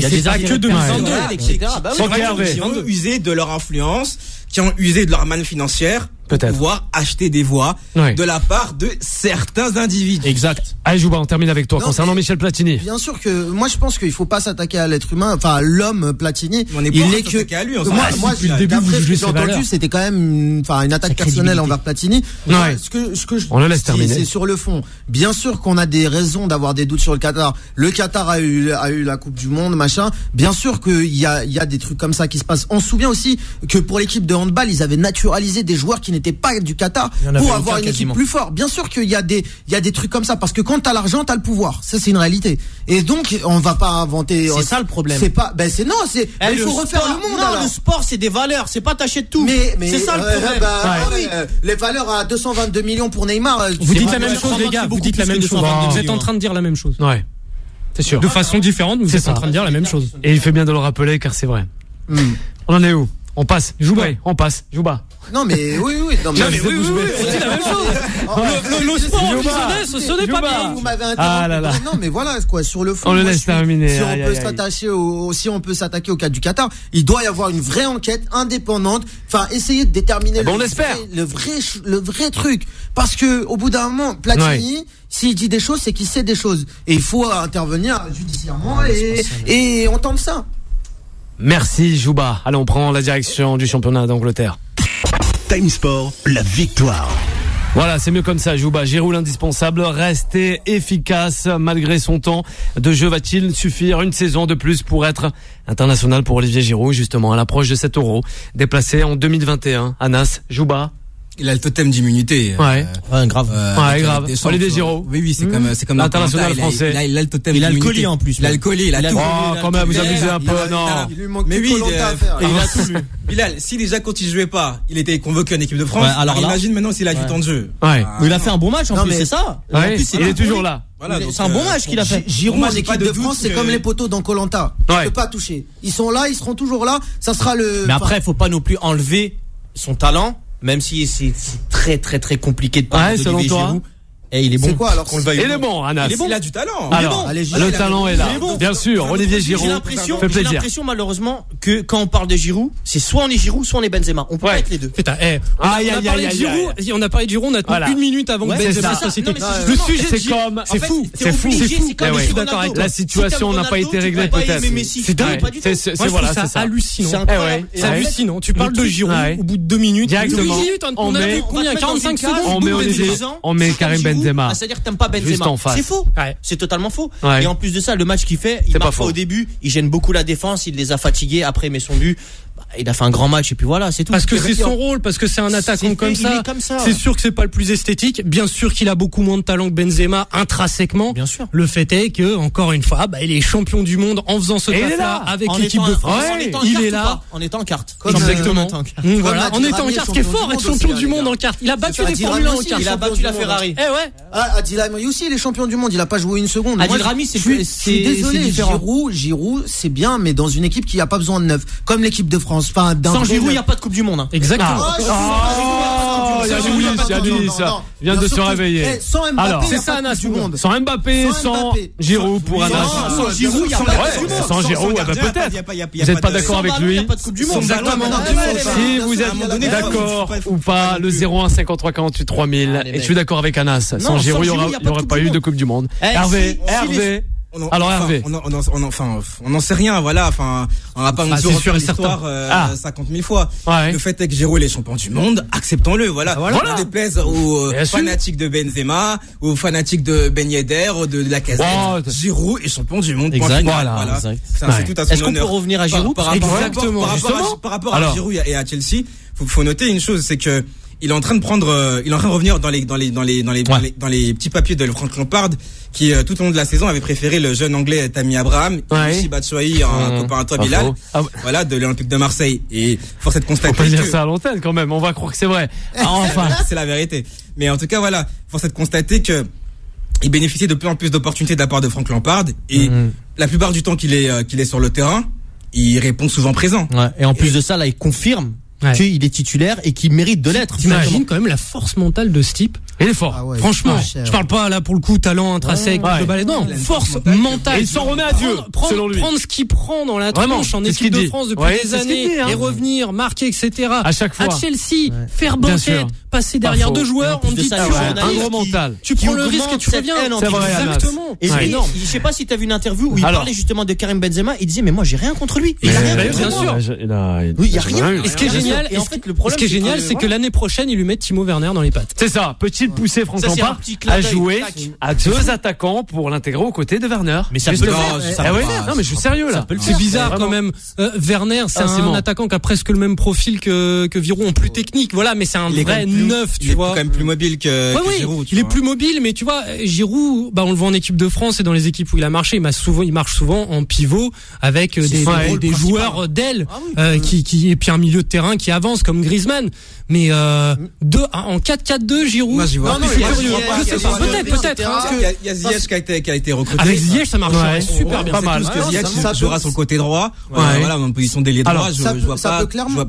qui ont usé de leur influence, qui ont usé de leur manne financière pour pouvoir acheter des voix de la part de certains individus. Exact. Allez, Jouba, on termine avec toi concernant Michel Platini. Bien sûr que moi je pense qu'il faut pas s'attaquer à l'être humain, enfin à l'homme Platini. On est pas s'attaquer à lui. Moi depuis le début, ce que j'ai entendu, c'était quand même une attaque personnelle envers Platini. Ce que on le laisse terminer. C'est sur le fond. Bien sûr qu'on a des raisons d'avoir des doutes sur le Qatar. Le Qatar a eu la Coupe du Monde, machin. Bien sûr qu'il y a des trucs comme ça qui se passent. On se souvient aussi que pour l'équipe de handball, ils avaient naturalisé des joueurs qui n'étaient pas du Qatar pour avoir une équipe plus forte. Bien sûr qu'il y a des trucs comme ça, parce que quand t'as l'argent, t'as le pouvoir. Ça, c'est une réalité. Et donc, on va pas inventer. C'est ça le problème. C'est pas, il faut refaire le monde. Non, le sport, c'est des valeurs. C'est pas t'achètes tout. Mais c'est ça le problème. Les valeurs à 222 millions pour Neymar. Vous dites la même chose, les gars. Vous dites la même chose. Vous êtes en train de dire la même chose. Ouais. C'est sûr. De façon différente, vous êtes en train de dire la même chose. Et il fait bien de le rappeler, car c'est vrai. On en est où? On passe. Jouba. On passe. Jouba. Non mais oui. Non mais c'est la même chose. Le sport ce n'est pas bien. Vous m'avez interrompu. Non mais voilà quoi, sur le fond. On le laisse terminer. Si on peut s'attaquer au cas du Qatar, il doit y avoir une vraie enquête indépendante. Enfin, essayer de déterminer le vrai truc. Parce que au bout d'un moment, Platini, s'il dit des choses, c'est qu'il sait des choses. Et il faut intervenir judiciairement et on tente ça. Merci Jouba. Allez, on prend la direction du championnat d'Angleterre. Time Sport, la victoire. Voilà, c'est mieux comme ça, Jouba. Giroud l'indispensable, rester efficace malgré son temps de jeu. Va-t-il suffire une saison de plus pour être international pour Olivier Giroud, justement, à l'approche de cet Euro, déplacé en 202021. Anas, Jouba. Il a le totem d'immunité. Grave. Olivier Giroud. Oui, c'est comme l'international français. Il a le totem d'immunité. Il a le colis en plus. Il a le colis, il a tout. Oh, quand même, vous abusez un peu, non. Il lui manque plus Koh-Lanta à faire. Et il a tout lu. Bilal, si déjà quand il jouait pas, il était convoqué en équipe de France, alors imagine maintenant s'il a du temps de jeu. Il a fait un bon match en plus, c'est ça. Il est toujours là. C'est un bon match qu'il a fait. Giroud en équipe de France, c'est comme les poteaux dans Koh-Lanta. Tu peux pas toucher. Ils sont là, ils seront toujours là. Ça sera le. Mais après, faut pas non plus enlever son talent. Même si c'est très très très compliqué de parler d'Olivier Giroud. Et il est bon. C'est quoi alors qu'on le veuille? Il est bon, Anas. Il a du talent. Alors, le talent est là. Bien sûr, Olivier Giroud fait plaisir. J'ai l'impression malheureusement que quand on parle de Giroud, c'est soit on est Giroud, soit on est Benzema. On peut pas être les deux. Putain, on a parlé de Giroud, on a tenu une minute avant que Benzema soit cité. Le sujet c'est comme c'est fou. Je suis d'accord avec la situation n'a pas été réglée peut-être. C'est dingue. C'est voilà, c'est ça. Hallucinant. C'est hallucinant. Tu parles de Giroud au bout de 2 minutes. Directement. On a combien 45 secondes. On met Karim Benzema. C'est-à-dire que t'aimes pas Benzema. C'est faux. C'est totalement faux. Et en plus de ça, le match qu'il fait, il marque pas au début, il gêne beaucoup la défense, il les a fatigués, après il met son but. Il a fait un grand match et puis voilà, c'est tout. Parce que c'est son rôle, parce que c'est un attaquant comme ça. C'est sûr que c'est pas le plus esthétique. Bien sûr qu'il a beaucoup moins de talent que Benzema intrinsèquement. Bien sûr. Le fait est que, encore une fois, il est champion du monde en faisant ce taf-là avec l'équipe de France. Il est là. En étant en carte. Exactement. Voilà. En étant en carte, ce qui est fort, être champion du monde en carte. Il a battu les Formule 1 en carte. Il a battu la Ferrari. Adil Rami aussi, il est champion du monde. Il a pas joué une seconde. Adil Rami, je suis désolé. Giroud, c'est bien, mais dans une équipe qui a pas besoin de neuf. Comme l'équipe de France. Enfin, sans Giroud, il n'y a pas de Coupe du Monde. Exactement. Yanis vient de se réveiller. Sans Mbappé, c'est ça, Anas. Sans Mbappé, sans Giroud pour Anas. Sans Giroud, il n'y a pas de Coupe du Monde. Sans Giroud, peut-être. Vous n'êtes pas d'accord avec lui? Exactement. Si vous êtes d'accord ou pas, le 01 53 48 3000. Et je suis d'accord avec Anas. Sans Giroud, il n'y aurait pas eu de Coupe du Monde. Hervé. Alors Hervé, on n'en sait rien, voilà. Enfin, on va pas nous dire l'histoire 50 000 fois. Le fait est que Giroud est champion du monde, acceptons-le, voilà. On déplaise aux fanatiques de Benzema, aux fanatiques de Ben Yedder, de la Casette. Giroud est champion du monde. Exact. Voilà. C'est tout à son honneur. Est-ce qu'on peut revenir à Giroud? Exactement. Par rapport à Giroud et à Chelsea, faut noter une chose, c'est que il est en train de revenir dans les petits papiers de Frank Lampard, qui tout au long de la saison avait préféré le jeune anglais Tammy Abraham, Moussa Batshuayi, un copain à toi Bilal, voilà, de l'Olympique de Marseille. Et force est de constater. Faut pas dire ça à l'antenne quand même, on va croire que c'est vrai. Enfin, c'est la vérité. Mais en tout cas, voilà, force est de constater que il bénéficie de plus en plus d'opportunités de la part de Frank Lampard, et la plupart du temps qu'il est sur le terrain, il répond souvent présent. Et en plus de ça, là, il confirme qu'il est titulaire et qu'il mérite de l'être. T'imagines quand même la force mentale de ce type Il est fort. Ah ouais, franchement, je parle pas là pour le coup talent intrinsèque de balai. Non, force mentale. Et il s'en remet à Dieu, selon lui. Prendre ce qu'il prend dans la tronche en équipe de France depuis des années et revenir, marquer, etc. À chaque fois. À Chelsea, faire banquette, passer derrière deux joueurs, on dit un gros mental. Tu prends le risque et tu reviens. Exactement. Et je sais pas si t'as vu une interview où il parlait justement de Karim Benzema. Il disait mais moi j'ai rien contre lui. Il a rien bien sûr. Oui, il y a rien. Et ce qui est génial, et en fait le problème, ce qui est génial, c'est que l'année prochaine, il lui met Timo Werner dans les pattes. C'est ça. Petit poussé Franck Lampard à jouer à deux attaquants pour l'intégrer aux côtés de Werner. Mais ça peut le faire. Non mais je suis sérieux là. C'est bizarre quand même. Werner, c'est un attaquant qui a presque le même profil que Giroud, en plus technique. Voilà, mais c'est un vrai neuf, tu vois. Il est quand même plus mobile que Giroud. Il est plus mobile, mais tu vois, Giroud, on le voit en équipe de France et dans les équipes où il a marché, il marche souvent en pivot avec des joueurs d'aile et puis un milieu de terrain qui avance comme Griezmann. Mais en 4-4-2, Giroud. Moi, je vois. Non, peut-être. Il y a Ziyech qui a été recruté. Avec Ziyech, ça marche super bien. Pas mal. Parce que Ziyech, il jouera sur le côté droit. Voilà, en position d'ailier droit. Je vois pas. Ça peut clairement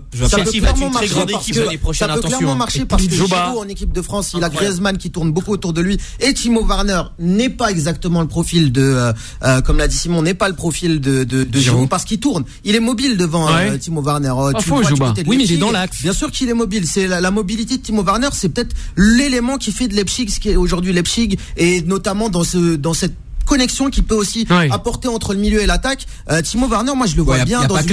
marcher parce que Giroud en équipe de France, il a Griezmann qui tourne beaucoup autour de lui et Timo Werner n'est pas exactement le profil de, comme l'a dit Simon, n'est pas le profil de Giroud parce qu'il tourne. Il est mobile devant Timo Werner. Oui, mais il est dans l'axe. Bien sûr qu'il est mobile. C'est la mobilité de Timo Werner, c'est peut-être l'élément qui fait de Leipzig ce qui est aujourd'hui Leipzig, et notamment dans cette connexion qui peut aussi apporter entre le milieu et l'attaque. Timo Werner, moi je le vois bien dans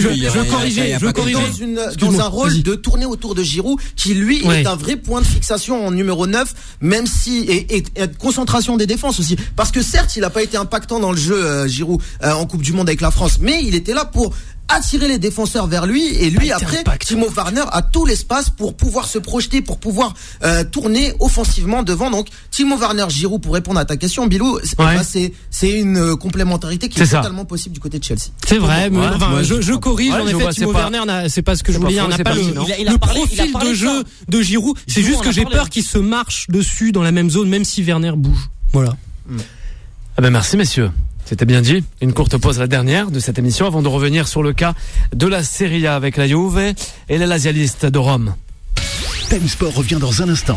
un rôle de tourner autour de Giroud, qui lui est un vrai point de fixation en numéro 9, même si et concentration des défenses aussi, parce que certes il a pas été impactant dans le jeu Giroud en Coupe du Monde avec la France, mais il était là pour attirer les défenseurs vers lui, et lui après Timo Werner a tout l'espace pour pouvoir se projeter, pour pouvoir tourner offensivement devant. Donc Timo Werner, Giroud, pour répondre à ta question Bilou, c'est une complémentarité qui est totalement possible du côté de Chelsea. C'est vrai, mais je corrige, en effet Timo Werner c'est pas ce que je voulais dire, n'a pas le profil de jeu de Giroud, c'est juste que j'ai peur qu'il se marche dessus dans la même zone même si Werner bouge. Voilà. Merci messieurs. C'était bien dit. Une courte pause, la dernière de cette émission, avant de revenir sur le cas de la Serie A avec la Juve et les Lazialistes de Rome. Time Sport revient dans un instant.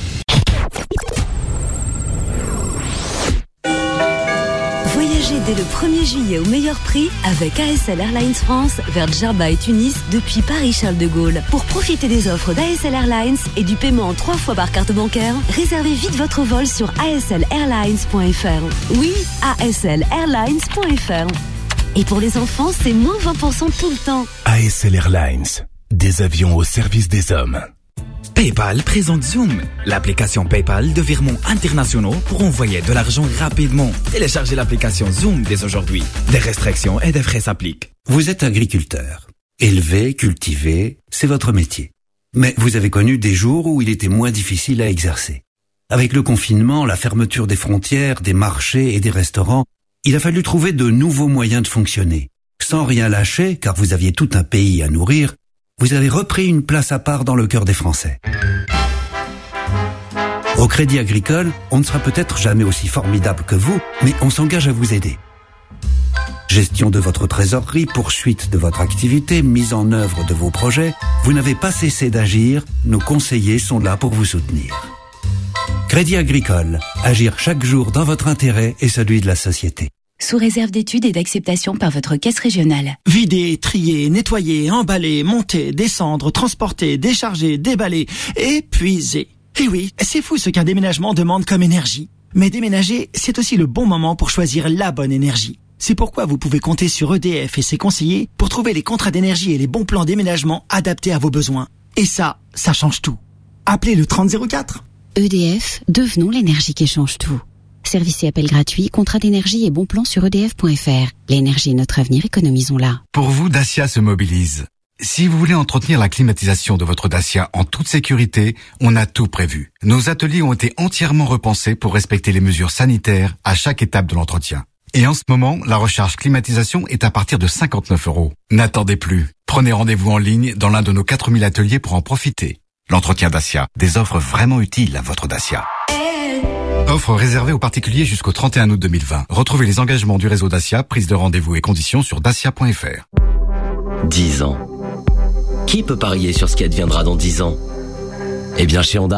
Voyagez dès le 1er juillet au meilleur prix avec ASL Airlines France vers Djerba et Tunis depuis Paris-Charles de Gaulle. Pour profiter des offres d'ASL Airlines et du paiement en 3 fois par carte bancaire, réservez vite votre vol sur aslairlines.fr. Oui, aslairlines.fr. Et pour les enfants, c'est moins 20% tout le temps. ASL Airlines, des avions au service des hommes. PayPal présente Zoom, l'application PayPal de virements internationaux pour envoyer de l'argent rapidement. Téléchargez l'application Zoom dès aujourd'hui. Des restrictions et des frais s'appliquent. Vous êtes agriculteur. Élever, cultiver, c'est votre métier. Mais vous avez connu des jours où il était moins difficile à exercer. Avec le confinement, la fermeture des frontières, des marchés et des restaurants, il a fallu trouver de nouveaux moyens de fonctionner. Sans rien lâcher, car vous aviez tout un pays à nourrir, vous avez repris une place à part dans le cœur des Français. Au Crédit Agricole, on ne sera peut-être jamais aussi formidable que vous, mais on s'engage à vous aider. Gestion de votre trésorerie, poursuite de votre activité, mise en œuvre de vos projets, vous n'avez pas cessé d'agir, nos conseillers sont là pour vous soutenir. Crédit Agricole, agir chaque jour dans votre intérêt et celui de la société. Sous réserve d'études et d'acceptation par votre caisse régionale. Vider, trier, nettoyer, emballer, monter, descendre, transporter, décharger, déballer, épuiser. Et oui, c'est fou ce qu'un déménagement demande comme énergie. Mais déménager, c'est aussi le bon moment pour choisir la bonne énergie. C'est pourquoi vous pouvez compter sur EDF et ses conseillers pour trouver les contrats d'énergie et les bons plans d'aménagement adaptés à vos besoins. Et ça change tout. Appelez le 3004. EDF, devenons l'énergie qui change tout. Service et appel gratuit, contrat d'énergie et bon plan sur edf.fr. L'énergie est notre avenir, économisons-la. Pour vous, Dacia se mobilise. Si vous voulez entretenir la climatisation de votre Dacia en toute sécurité, on a tout prévu. Nos ateliers ont été entièrement repensés pour respecter les mesures sanitaires à chaque étape de l'entretien. Et en ce moment, la recharge climatisation est à partir de 59 €. N'attendez plus. Prenez rendez-vous en ligne dans l'un de nos 4000 ateliers pour en profiter. L'entretien Dacia, des offres vraiment utiles à votre Dacia. Offre réservée aux particuliers jusqu'au 31 août 2020. Retrouvez les engagements du réseau Dacia, prise de rendez-vous et conditions sur dacia.fr. 10 ans. Qui peut parier sur ce qui adviendra dans 10 ans ? Eh bien chez Honda,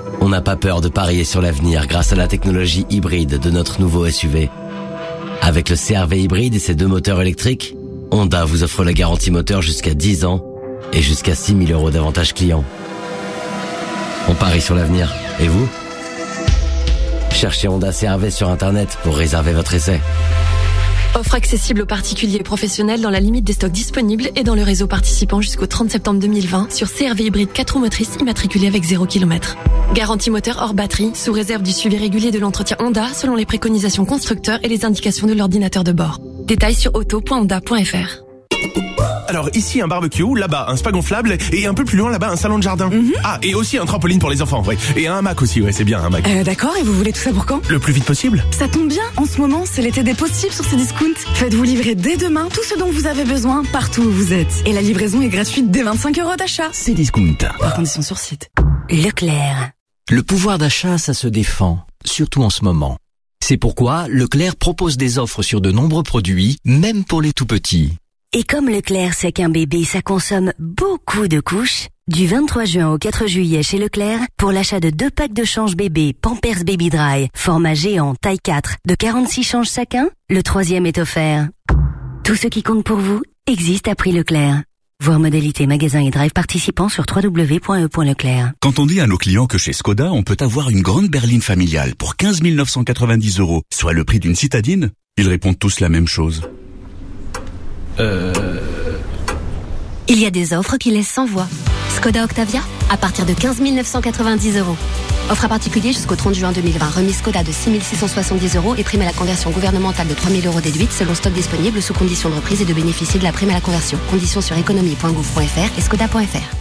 On n'a pas peur de parier sur l'avenir grâce à la technologie hybride de notre nouveau SUV. Avec le CR-V hybride et ses 2 moteurs électriques, Honda vous offre la garantie moteur jusqu'à 10 ans et jusqu'à 6 000 € d'avantages clients. On parie sur l'avenir. Et vous ? Cherchez Honda CR-V sur Internet pour réserver votre essai. Offre accessible aux particuliers et professionnels dans la limite des stocks disponibles et dans le réseau participant jusqu'au 30 septembre 2020 sur CR-V hybride 4 roues motrices immatriculées avec 0 km. Garantie moteur hors batterie, sous réserve du suivi régulier de l'entretien Honda selon les préconisations constructeurs et les indications de l'ordinateur de bord. Détails sur auto.honda.fr. Alors ici un barbecue, là-bas un spa gonflable et un peu plus loin là-bas un salon de jardin. Ah, et aussi un trampoline pour les enfants, ouais. Et un hamac aussi, ouais, c'est bien un hamac. D'accord, et vous voulez tout ça pour quand ? Le plus vite possible. Ça tombe bien, en ce moment c'est l'été des possibles sur Cdiscount. Faites-vous livrer dès demain tout ce dont vous avez besoin partout où vous êtes. Et la livraison est gratuite dès 25 € d'achat. Cdiscount. Par condition sur site. Leclerc. Le pouvoir d'achat, ça se défend, surtout en ce moment. C'est pourquoi Leclerc propose des offres sur de nombreux produits, même pour les tout petits. Et comme Leclerc sait qu'un bébé, ça consomme beaucoup de couches, du 23 juin au 4 juillet chez Leclerc, pour l'achat de 2 packs de change bébé Pampers Baby Dry, format géant, taille 4, de 46 changes chacun, le 3e est offert. Tout ce qui compte pour vous existe à prix Leclerc. Voir modalité magasin et drive participants sur www.e.leclerc. Quand on dit à nos clients que chez Skoda, on peut avoir une grande berline familiale pour 15 990 €, soit le prix d'une citadine, ils répondent tous la même chose. Il y a des offres qui laissent sans voix. Skoda Octavia, à partir de 15 990 €. Offre à particulier jusqu'au 30 juin 2020. Remise Skoda de 6 670 € et prime à la conversion gouvernementale de 3 000 € déduite selon stock disponible sous condition de reprise et de bénéficier de la prime à la conversion. Conditions sur économie.gouv.fr et skoda.fr.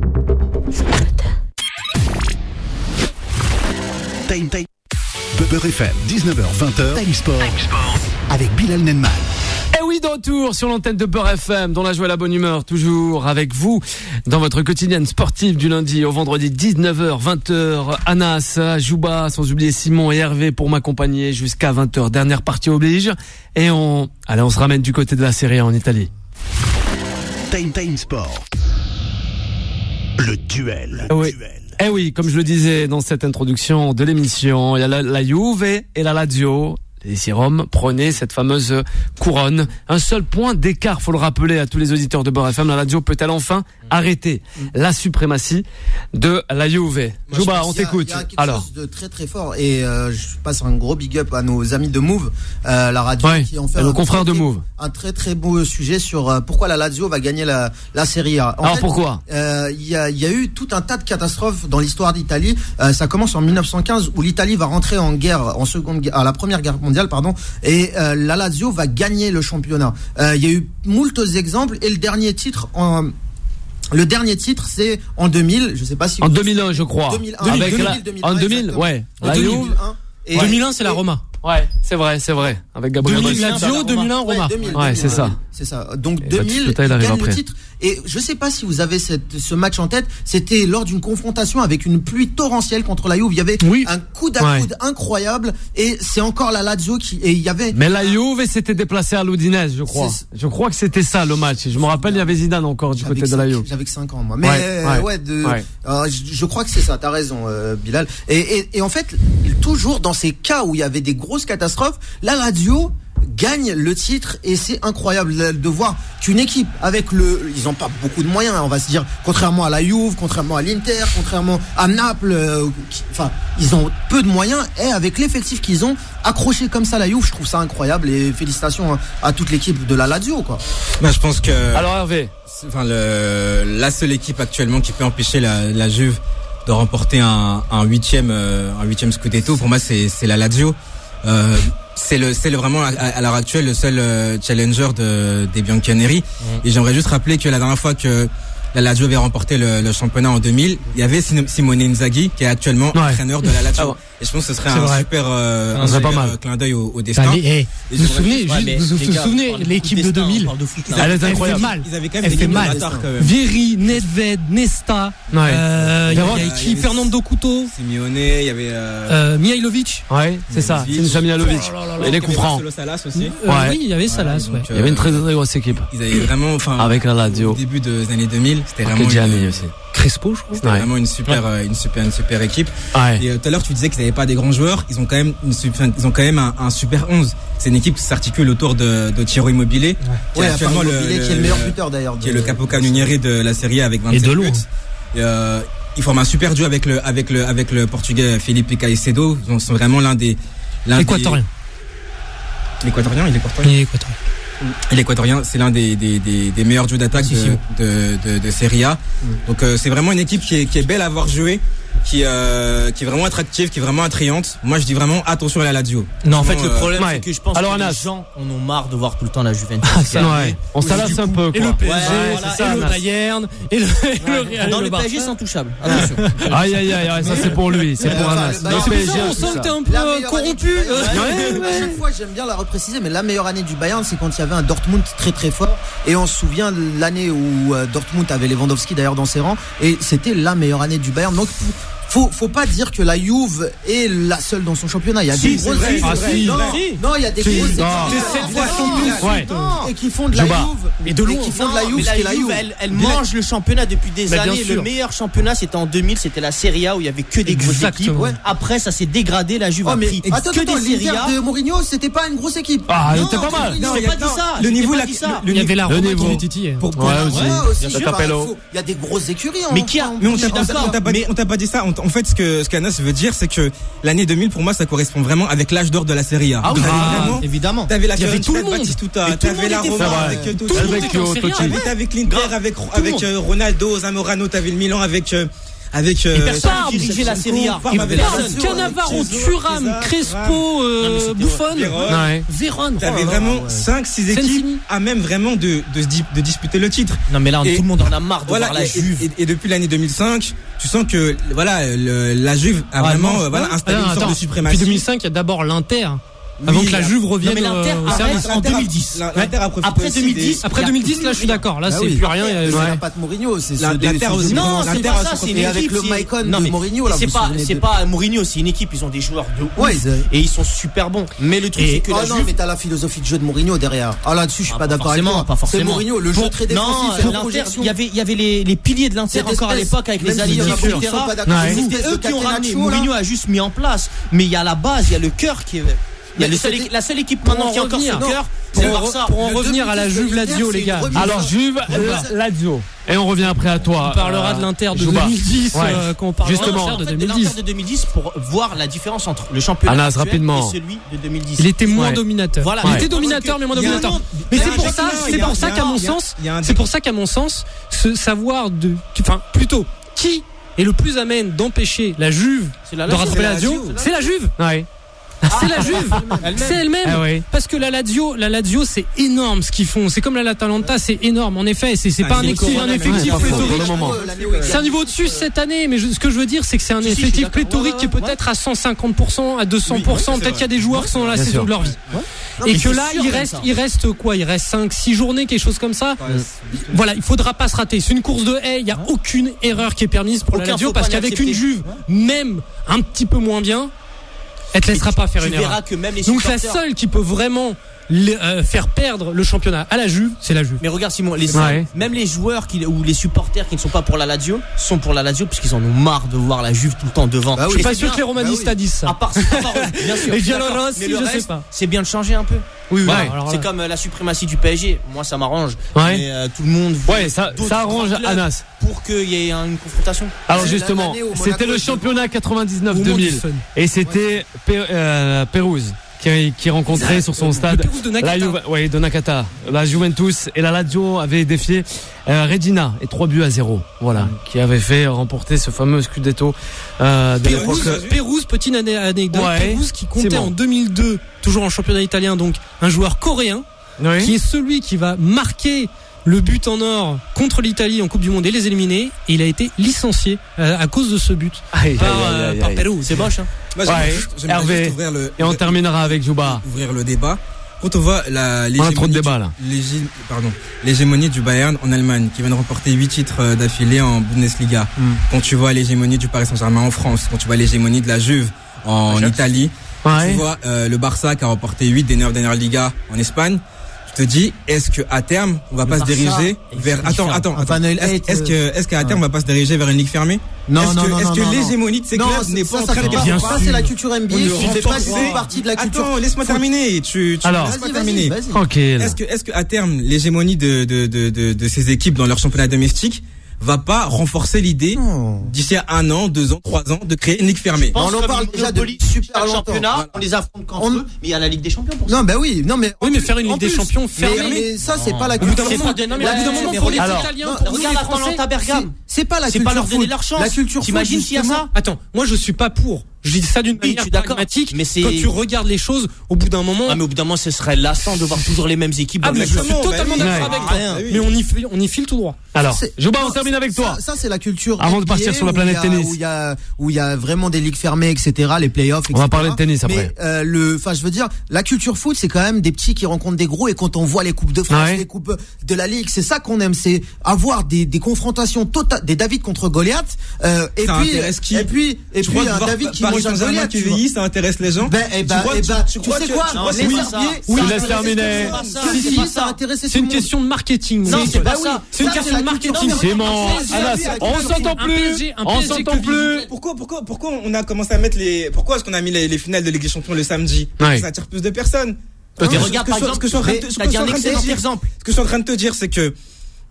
Time. Beurre FM, 19h-20h, Time Sport. Avec Bilal Nenman. Et oui, de retour sur l'antenne de Beurre FM, dans la joie et la bonne humeur, toujours avec vous, dans votre quotidienne sportive du lundi au vendredi, 19h, 20h, Anas, Jouba, sans oublier Simon et Hervé pour m'accompagner jusqu'à 20h. Dernière partie oblige. Et on se ramène du côté de la Serie A en Italie. Time Sport. Le duel. Oui. Eh oui, comme je le disais dans cette introduction de l'émission, il y a la Juve et la Lazio. Les si Rome prenaient cette fameuse couronne. Un seul point d'écart, faut le rappeler à tous les auditeurs de Beurre FM. La Lazio peut-elle enfin arrêter la suprématie de la Juve? Jouba, on t'écoute. Il y a quelque chose de très très fort et je passe un gros big up à nos amis de Move, la radio, qui ont fait nos confrères de Move un très très beau sujet sur pourquoi la Lazio va gagner la Serie A. Alors pourquoi il y a eu tout un tas de catastrophes dans l'histoire d'Italie. Ça commence en 1915 où l'Italie va rentrer en guerre, à la première guerre mondiale, et la Lazio va gagner le championnat. Il y a eu moult exemples et le dernier titre c'est en 2000, je sais pas si en 2001 je crois. 2001. En 2000, ouais. En 2001, et 2001 c'est la Roma. Ouais, c'est vrai. Avec Gabriel 2000 Lazio, 2001 Roma. Ouais, c'est ça. C'est ça. Donc 2000 gagne le titre. Et je sais pas si vous avez ce match en tête. C'était lors d'une confrontation avec une pluie torrentielle contre la Juve. Il y avait un coude à coude incroyable. Et c'est encore la Lazio et il y avait. Mais la Juve s'était déplacée à l'Udinese, je crois. Je crois que c'était ça le match. Je me rappelle, il y avait Zidane encore du côté de la Juve. J'avais que 5 ans moi. Mais je crois que c'est ça. T'as raison, Bilal. Et en fait, toujours dans ces cas où il y avait des grosses catastrophes, la Lazio gagne le titre et c'est incroyable de voir qu'une équipe ils n'ont pas beaucoup de moyens, on va se dire, contrairement à la Juve, contrairement à l'Inter, contrairement à Naples, ils ont peu de moyens et avec l'effectif qu'ils ont accroché comme ça la Juve, je trouve ça incroyable et félicitations à toute l'équipe de la Lazio quoi. Je pense que alors Hervé, la seule équipe actuellement qui peut empêcher la Juve de remporter un huitième Scudetto, pour moi c'est la Lazio. C'est vraiment à l'heure actuelle le seul challenger des Bianconeri. Et j'aimerais juste rappeler que la dernière fois que la Lazio avait remporté le championnat en 2000, il y avait Simone Inzaghi qui est actuellement entraîneur de la Lazio. Et je pense que ce serait un super clin d'œil au destin. Vous vous souvenez l'équipe de 2000, elle est incroyable. Elle fait mal. Vieri, Nedved, Nesta, il y avait qui, Fernando Couto, Simeone, il y avait Mihailovic. Ouais, c'est ça, Sinisa Mihailovic. Et les coups francs. Oui, il y avait Salas. Il y avait une très très grosse équipe. Ils avaient vraiment, avec la Lazio. Au début des années 2000, c'était vraiment Gianni aussi. Crespo, je crois. C'était vraiment une super équipe. Ouais. Et tout à l'heure, tu disais qu'ils n'avaient pas des grands joueurs. Ils ont quand même un super 11. C'est une équipe qui s'articule autour de Ciro Immobile. Qui est actuellement qui est le meilleur buteur d'ailleurs. Qui est le capocannoniere de la Serie A avec 27 buts. Ils forment un super duo avec le Portugais Felipe Caicedo. Ils sont vraiment l'un des Équatorien. L'équatorien, il est portugais. Il est équatorien. Et l'équatorien, c'est l'un des meilleurs duos d'attaque de Serie A. Donc c'est vraiment une équipe qui est belle à voir jouer, qui est vraiment attractive, qui est vraiment attrayante. Moi je dis vraiment attention à la Lazio. Non, en fait le problème c'est que je pense que les gens en ont marre de voir tout le temps la Juventus. On s'alasse un peu quoi. Et le PSG, et le Bayern, et le Real. Dans le PSG c'est intouchable. Attention. Aïe, ça c'est pour lui, c'est pour Anas. Le PSG, on sent que t'es un peu corrompu. À chaque fois j'aime bien la repréciser, mais la meilleure année du Bayern c'est quand il y avait un Dortmund très très fort, et on se souvient de l'année où Dortmund avait Lewandowski d'ailleurs dans ses rangs, et c'était la meilleure année du Bayern. Donc faut pas dire que la Juve est la seule dans son championnat. Il y a des grosses équipes. Non, il y a des grosses équipes. Et qui font de la Juve. Et de loin. Qui font de la Juve, la Juve, elle mange le championnat depuis des années. Le meilleur championnat, c'était en 2000, c'était la Serie A où il y avait que des grosses équipes. Après, ça s'est dégradé. La Juve a pris que des Serie A. De Mourinho, c'était pas une grosse équipe. Ah, c'était pas mal. Non, j'ai pas dit ça. Le niveau, il y avait la Roma qui était titillée. Il y a des grosses écuries. Mais qui a? Mais on t'a pas dit ça. En fait, ce qu'Anas veut dire, c'est que l'année 2000, pour moi, ça correspond vraiment avec l'âge d'or de la Serie A. Ah oui, évidemment. T'avais la Fiorentina de Batistuta, t'avais la Roma avec Totti, t'avais l'Inter avec Ronaldo, Zamorano, t'avais le Milan avec personne qui dirigeait la Série A. Cannavaro, Thuram, Crespo, Buffon, Vérone. T'avais vraiment 5-6 équipes à même vraiment de disputer le titre. Non mais là tout le monde en a marre de voir la Juve. Et depuis l'année 2005, tu sens que la Juve a vraiment installé une sorte de suprématie. Depuis 2005, il y a d'abord l'Inter. Avant que la Juve revienne au service en 2010. Après 2010, là je suis d'accord. Là c'est plus rien. C'est pas de Mourinho, c'est l'Inter aussi. Non, c'est pas ça, c'est une équipe avec le Maicon de Mourinho. C'est pas Mourinho, c'est une équipe. Ils ont des joueurs de ouf et ils sont super bons. Mais le truc c'est que la Juve. Mais t'as la philosophie de jeu de Mourinho derrière. Ah là-dessus, je suis pas d'accord avec toi. C'est Mourinho, le jeu très défensif. Il y avait les piliers de l'Inter encore à l'époque avec les alliés, etc. C'était eux qui ont ramené. Mourinho a juste mis en place. Mais il y a la base, il y a le cœur qui est. La seule équipe maintenant qui a encore son cœur, c'est le Barça. Pour en revenir à la Juve Lazio, les gars. Alors Juve Lazio. Et on revient après à toi. On parlera de l'Inter de 2010 quand on parlera de l'Inter de 2010 pour voir la différence entre le championnat actuel et celui de 2010. Il était moins dominateur. Voilà, il était dominateur mais moins dominateur. Mais c'est pour ça qu'à mon sens, savoir plutôt qui est le plus à même d'empêcher la Juve de rattraper la Lazio, c'est la Juve. Ouais. C'est la Juve, c'est elle-même. Parce que la Lazio, c'est énorme ce qu'ils font. C'est comme l'Atalanta, c'est énorme. En effet, c'est pas un effectif pléthorique. C'est un niveau au-dessus cette année, mais ce que je veux dire, c'est que c'est un effectif pléthorique qui est peut-être à 150%, à 200%. Peut-être qu'il y a des joueurs qui sont dans la saison de leur vie. Et que là, il reste quoi? Il reste 5-6 journées, quelque chose comme ça. Voilà, il faudra pas se rater. C'est une course de haie. Il y a aucune erreur qui est permise pour la Lazio parce qu'avec une Juve, même un petit peu moins bien, elle te laissera pas faire une erreur. Donc la seule qui peut vraiment faire perdre le championnat à la Juve, c'est la Juve. Mais regarde Simon, même les joueurs ou les supporters qui ne sont pas pour la Lazio sont pour la Lazio puisqu'ils en ont marre de voir la Juve tout le temps devant. Je suis pas sûr que les romanistes disent ça. À part bien sûr. Et Gianluca Rossi, je sais pas. C'est bien de changer un peu. Oui. C'est comme la suprématie du PSG. Moi ça m'arrange. Mais tout le monde. Ça arrange Anas. Pour qu'il y ait une confrontation. Alors justement, c'était le championnat 99-2000 et c'était Pérouse qui rencontrait sur son stade de Nakata. La Juventus et la Lazio avaient défié Regina et 3-0. Voilà, qui avait fait remporter ce fameux Scudetto de l'époque. Pérouse, petite anecdote. Pérouse qui comptait en 2002, toujours en championnat italien, donc un joueur coréen qui est celui qui va marquer le but en or contre l'Italie en Coupe du Monde et les éliminer. Et il a été licencié à cause de ce but par Pérouse. C'est moche. Hervé. Et on terminera avec Jouba. Ouvrir le débat. Quand on voit l'hégémonie du Bayern en Allemagne, qui vient de remporter 8 titres d'affilée en Bundesliga. Quand tu vois l'hégémonie du Paris Saint-Germain en France, quand tu vois l'hégémonie de la Juve en Italie, tu vois le Barça qui a remporté 8 des 9 dernières Ligas en Espagne. te dis, est-ce que à terme, on va pas se diriger vers... Attends. Est-ce qu'à terme, on va pas se diriger vers une ligue fermée? Non. Est-ce que l'hégémonie de ces clubs n'est pas en train de... Ça, c'est la culture NBA. C'est pas une partie de la culture. Attends, laisse-moi terminer. Laisse-moi terminer. Tranquille. Est-ce que à terme, l'hégémonie de ces équipes dans leur championnat domestique va pas renforcer l'idée d'ici à 1 an, 2 ans, 3 ans de créer une ligue fermée? On en parle déjà de super championnat, on les affronte quand eux, mais il y a la Ligue des Champions pour ça. Non, bah oui, mais faire une Ligue des Champions fermée. Mais ça, c'est pas la culture. Pour les Italiens, regarde Atalanta Bergame. C'est pas la culture. C'est pas leur donner leur chance. La culture. T'imagines s'il y a ça? Attends, moi je suis pas pour. Je dis ça d'une manière pragmatique, mais quand tu regardes les choses, au bout d'un moment. Ah, mais au bout d'un moment, ce serait lassant de voir toujours les mêmes équipes. Ah, mais je suis totalement d'accord avec toi. Mais on y file tout droit. Alors, Jouba, on termine avec toi. Ça, c'est la culture. Avant de partir sur la planète tennis. Où il y a vraiment des ligues fermées, etc., les playoffs, etc. On va parler de tennis après. Mais, je veux dire, la culture foot, c'est quand même des petits qui rencontrent des gros, et quand on voit les coupes de France, les coupes de la Ligue, c'est ça qu'on aime, c'est avoir des confrontations totales, des David contre Goliath, et puis un David qui mange un Goliath. Ça intéresse les gens. Tu sais quoi? Oui, laisse terminer. C'est une question de marketing. Non, c'est pas ça. C'est une question de marketing. C'est bon. On s'entend plus. On s'entend plus. Pourquoi on a commencé à mettre pourquoi est-ce qu'on a mis les finales de Ligue des Champions le samedi? Ça attire plus de personnes. Regarde par exemple, t'as dit un excellent exemple. Ce que je suis en train de te dire, c'est que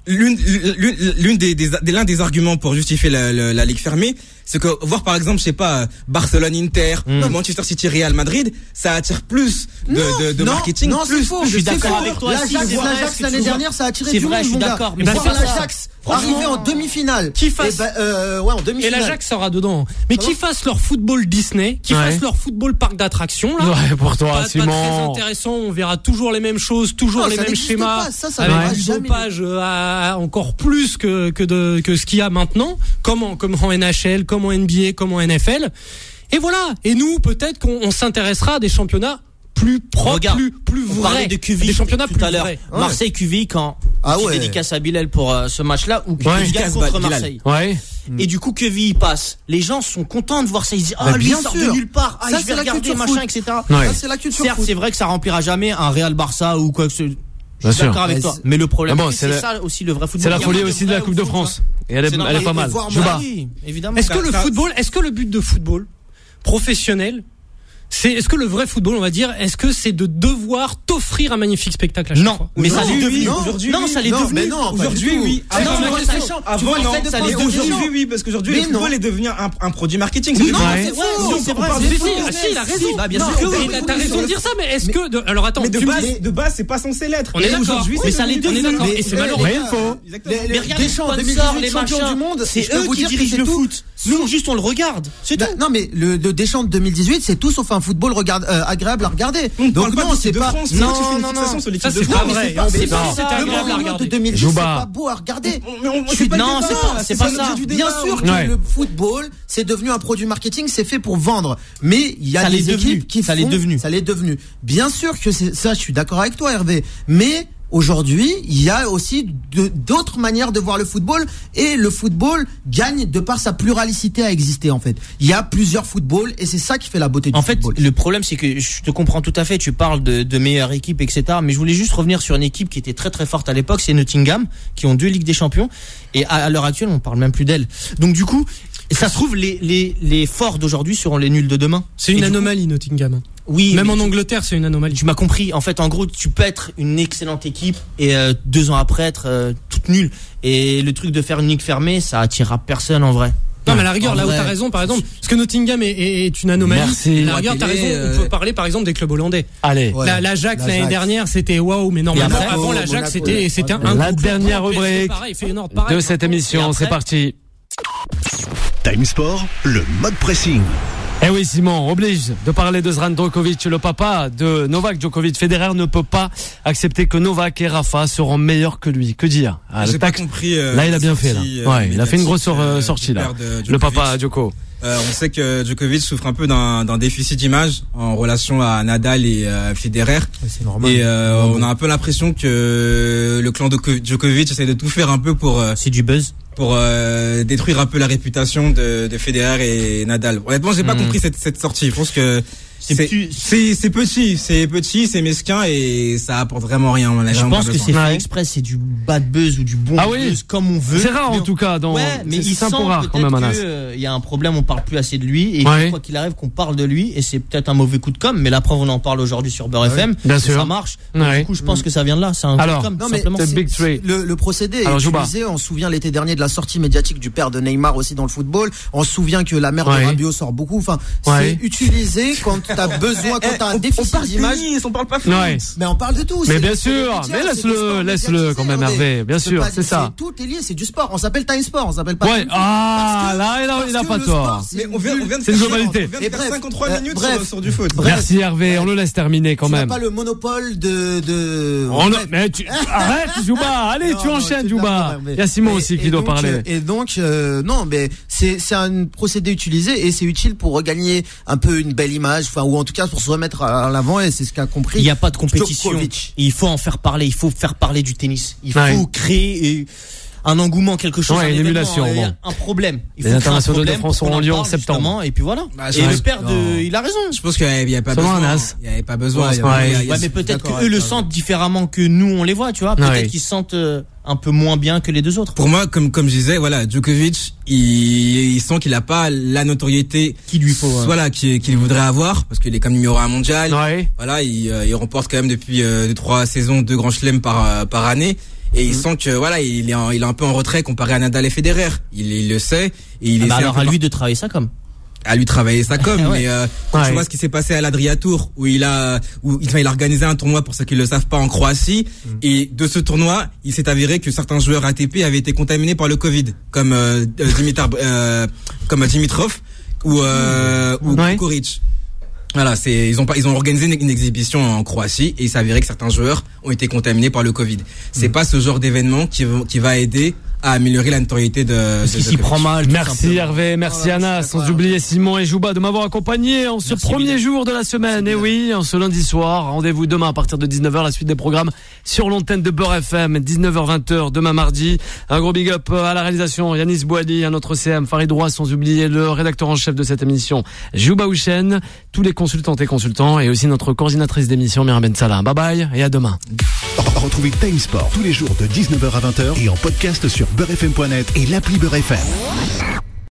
l'un des arguments pour justifier la ligue fermée, c'est que voir par exemple, je sais pas, Barcelone, Inter, Manchester City, Real Madrid, ça attire plus de marketing. Non, c'est faux. Je suis d'accord avec toi. L'Ajax l'année dernière, ça a attiré du monde. Je suis d'accord. Mais l'Ajax arrivé en demi-finale. Qui fasse en demi-finale. Et l'Ajax sera dedans. Mais qui fasse leur football Disney, qui fasse leur football parc d'attractions là. Ouais, pour toi, Simon. Pas très intéressant. On verra toujours les mêmes choses, toujours les mêmes schémas. Avec du dopage encore plus que ce qu'il y a maintenant, comme en NHL, comme en NBA, comme en NFL. Et voilà. Et nous, peut-être qu'on s'intéressera à des championnats plus propres, plus vrais. On parlait de QV des championnats tout à l'heure. Marseille QV quand dédicace à Bilal pour ce match-là ou QV gagne contre Marseille. Et du coup QV passe. Les gens sont contents de voir ça. Ils disent lui il sort de nulle part. Je vais regarder machin, etc. Ça c'est la culture. Certes, c'est vrai que ça remplira jamais un Real Barça ou quoi que ce soit. Je suis d'accord avec toi. Mais le problème, c'est ça aussi le vrai football. C'est la folie aussi de la Coupe de France. Et elle est pas mal. Évidemment. Est-ce que le but de football professionnel, est-ce que le vrai football, on va dire, est-ce que c'est de devoir t'offrir un magnifique spectacle à chaque fois? Mais ça l'est devenu. Non, ça l'est devenu. Aujourd'hui, oui. Aujourd'hui, oui, parce qu'aujourd'hui, le football est devenu un produit marketing. Non, c'est vrai. Si, il a raison. Bien sûr que oui. T'as raison de dire ça, mais est-ce que, alors attends. Mais de base, c'est pas censé l'être. On est d'accord. Mais ça l'est devenu. Et c'est malheureux. Mais regarde les sponsors, les machins. C'est eux qui dirigent le foot. Nous, juste, on le regarde. C'est tout. Non, mais le Deschamps de 2018, c'est tout sauf un football agréable à regarder. Donc non, c'est pas. Non, ça c'est pas vrai. C'est agréable à regarder. De 2010, c'est pas beau à regarder. Non, c'est pas ça. Bien sûr que le football, c'est devenu un produit marketing, c'est fait pour vendre. Mais il y a des équipes qui font. Ça l'est devenu. Bien sûr que c'est ça. Je suis d'accord avec toi, Hervé. Mais aujourd'hui, il y a aussi d'autres manières de voir le football, et le football gagne de par sa pluralité à exister en fait. Il y a plusieurs footballs et c'est ça qui fait la beauté du football. En fait, le problème c'est que je te comprends tout à fait, tu parles de meilleures équipes, etc. Mais je voulais juste revenir sur une équipe qui était très très forte à l'époque, c'est Nottingham, qui ont 2 Ligues des Champions, et à l'heure actuelle on parle même plus d'elle. Donc du coup, ça se trouve les forts d'aujourd'hui seront les nuls de demain. C'est une anomalie Nottingham. Oui, même en Angleterre, c'est une anomalie. Tu m'as compris. En fait, en gros, tu peux être une excellente équipe et 2 ans après être toute nulle. Et le truc de faire une ligue fermée, ça attirera personne en vrai. Non, mais à la rigueur, là où t'as raison, par exemple, parce que Nottingham est une anomalie. Merci. À la rigueur, t'as raison. On peut parler, par exemple, des clubs hollandais. Allez. L'Ajax l'année dernière, c'était waouh, mais normalement, avant l'Ajax, c'était un. La dernière rubrique de cette émission, c'est parti. Time Sport, le mode pressing. Eh oui, Simon, oblige de parler de Zran Djokovic, le papa de Novak Djokovic. Federer ne peut pas accepter que Novak et Rafa seront meilleurs que lui. Que dire? J'ai pas compris. Là, il a bien fait, là. Ouais, il a fait une grosse sortie, là. Le papa Djoko. On sait que Djokovic souffre un peu d'un déficit d'image en relation à Nadal et Federer. C'est normal. Et on a un peu l'impression que le clan Djokovic essaie de tout faire un peu pour. C'est du buzz. Pour détruire un peu la réputation de Federer et Nadal. Honnêtement, j'ai pas compris cette sortie. Je pense que C'est petit, c'est mesquin et ça apporte vraiment rien. Je pense que c'est fait exprès, c'est du bad buzz ou du bon buzz comme on veut. C'est rare en tout cas. Mais il sent peut-être qu'il y a un problème, on parle plus assez de lui et quoi qu'il arrive qu'on parle de lui et c'est peut-être un mauvais coup de com', mais la preuve on en parle aujourd'hui sur Beurre FM. Bien sûr. Ça marche. Du coup, je pense que ça vient de là. C'est un coup de com'. Non, mais le procédé est utilisé. On se souvient l'été dernier de la sortie médiatique du père de Neymar aussi dans le football. On se souvient que la mère de Rabiot sort beaucoup. Enfin, c'est utilisé quand t'as besoin, quand t'as un déficit d'image. On parle pas foot. Mais on parle de tout. Mais bien sûr. Mais laisse-le quand même, Hervé. Bien sûr, c'est ça. Tout est lié, c'est du sport. On s'appelle Time Sport, on s'appelle pas. Là, il a pas tort. Mais on vient de c'est une globalité. On vient de faire 53 minutes sur du foot. Merci Hervé, on le laisse terminer quand même. Tu n'as pas le monopole de. Mais arrête, Jouba. Allez, tu enchaînes, Jouba. Il y a Simon aussi qui doit parler. Et donc, non, mais c'est un procédé utilisé et c'est utile pour regagner un peu une belle image, enfin, ou en tout cas pour se remettre à l'avant, et c'est ce qu'a compris. Il n'y a pas de compétition. Il faut en faire parler. Il faut faire parler du tennis. Il faut créer un engouement, quelque chose, une émulation, un problème. Les internationaux de France seront en Lyon en septembre. Et puis voilà. Et le père il a raison. Je pense qu'il n'y avait pas besoin. Il n'y avait pas besoin. Mais peut-être qu'eux le sentent différemment que nous on les voit, tu vois. Peut-être qu'ils se sentent un peu moins bien que les deux autres. Pour moi, comme je disais, voilà, Djokovic, il sent qu'il a pas la notoriété qu'il lui faut, qu'il voudrait avoir, parce qu'il est comme numéro 1 mondial. Voilà, il remporte quand même depuis 3 saisons 2 grands chelems par année. Et il sent que voilà, il est un peu en retrait comparé à Nadal et Federer. Il le sait. Et il alors à lui de travailler ça comme. À lui travailler ça comme. Mais quand tu vois ce qui s'est passé à l'Adria Tour, où il a organisé un tournoi, pour ceux qui le savent pas, en Croatie, et de ce tournoi, il s'est avéré que certains joueurs ATP avaient été contaminés par le Covid, comme Dimitrov ou Djokovic. Voilà, ils ont organisé une exhibition en Croatie et il s'est avéré que certains joueurs ont été contaminés par le Covid. C'est pas ce genre d'événement qui va aider à améliorer la notoriété de qui s'y prend mal. Merci Hervé, merci Anna, sans oublier Simon et Jouba de m'avoir accompagné en ce premier jour de la semaine. Et oui, en ce lundi soir, rendez-vous demain à partir de 19h, la suite des programmes sur l'antenne de Beurre FM, 19h-20h demain mardi. Un gros big up à la réalisation, Yanis Bouali, à notre CM Farid Roy, sans oublier le rédacteur en chef de cette émission, Jouba Houchen, tous les consultantes et consultants et aussi notre coordinatrice d'émission, Myriam Ben Salah. Bye bye et à demain. Retrouvez Time Sport tous les jours de 19h à 20h et en podcast sur beurrefm.net et l'appli Beurre FM.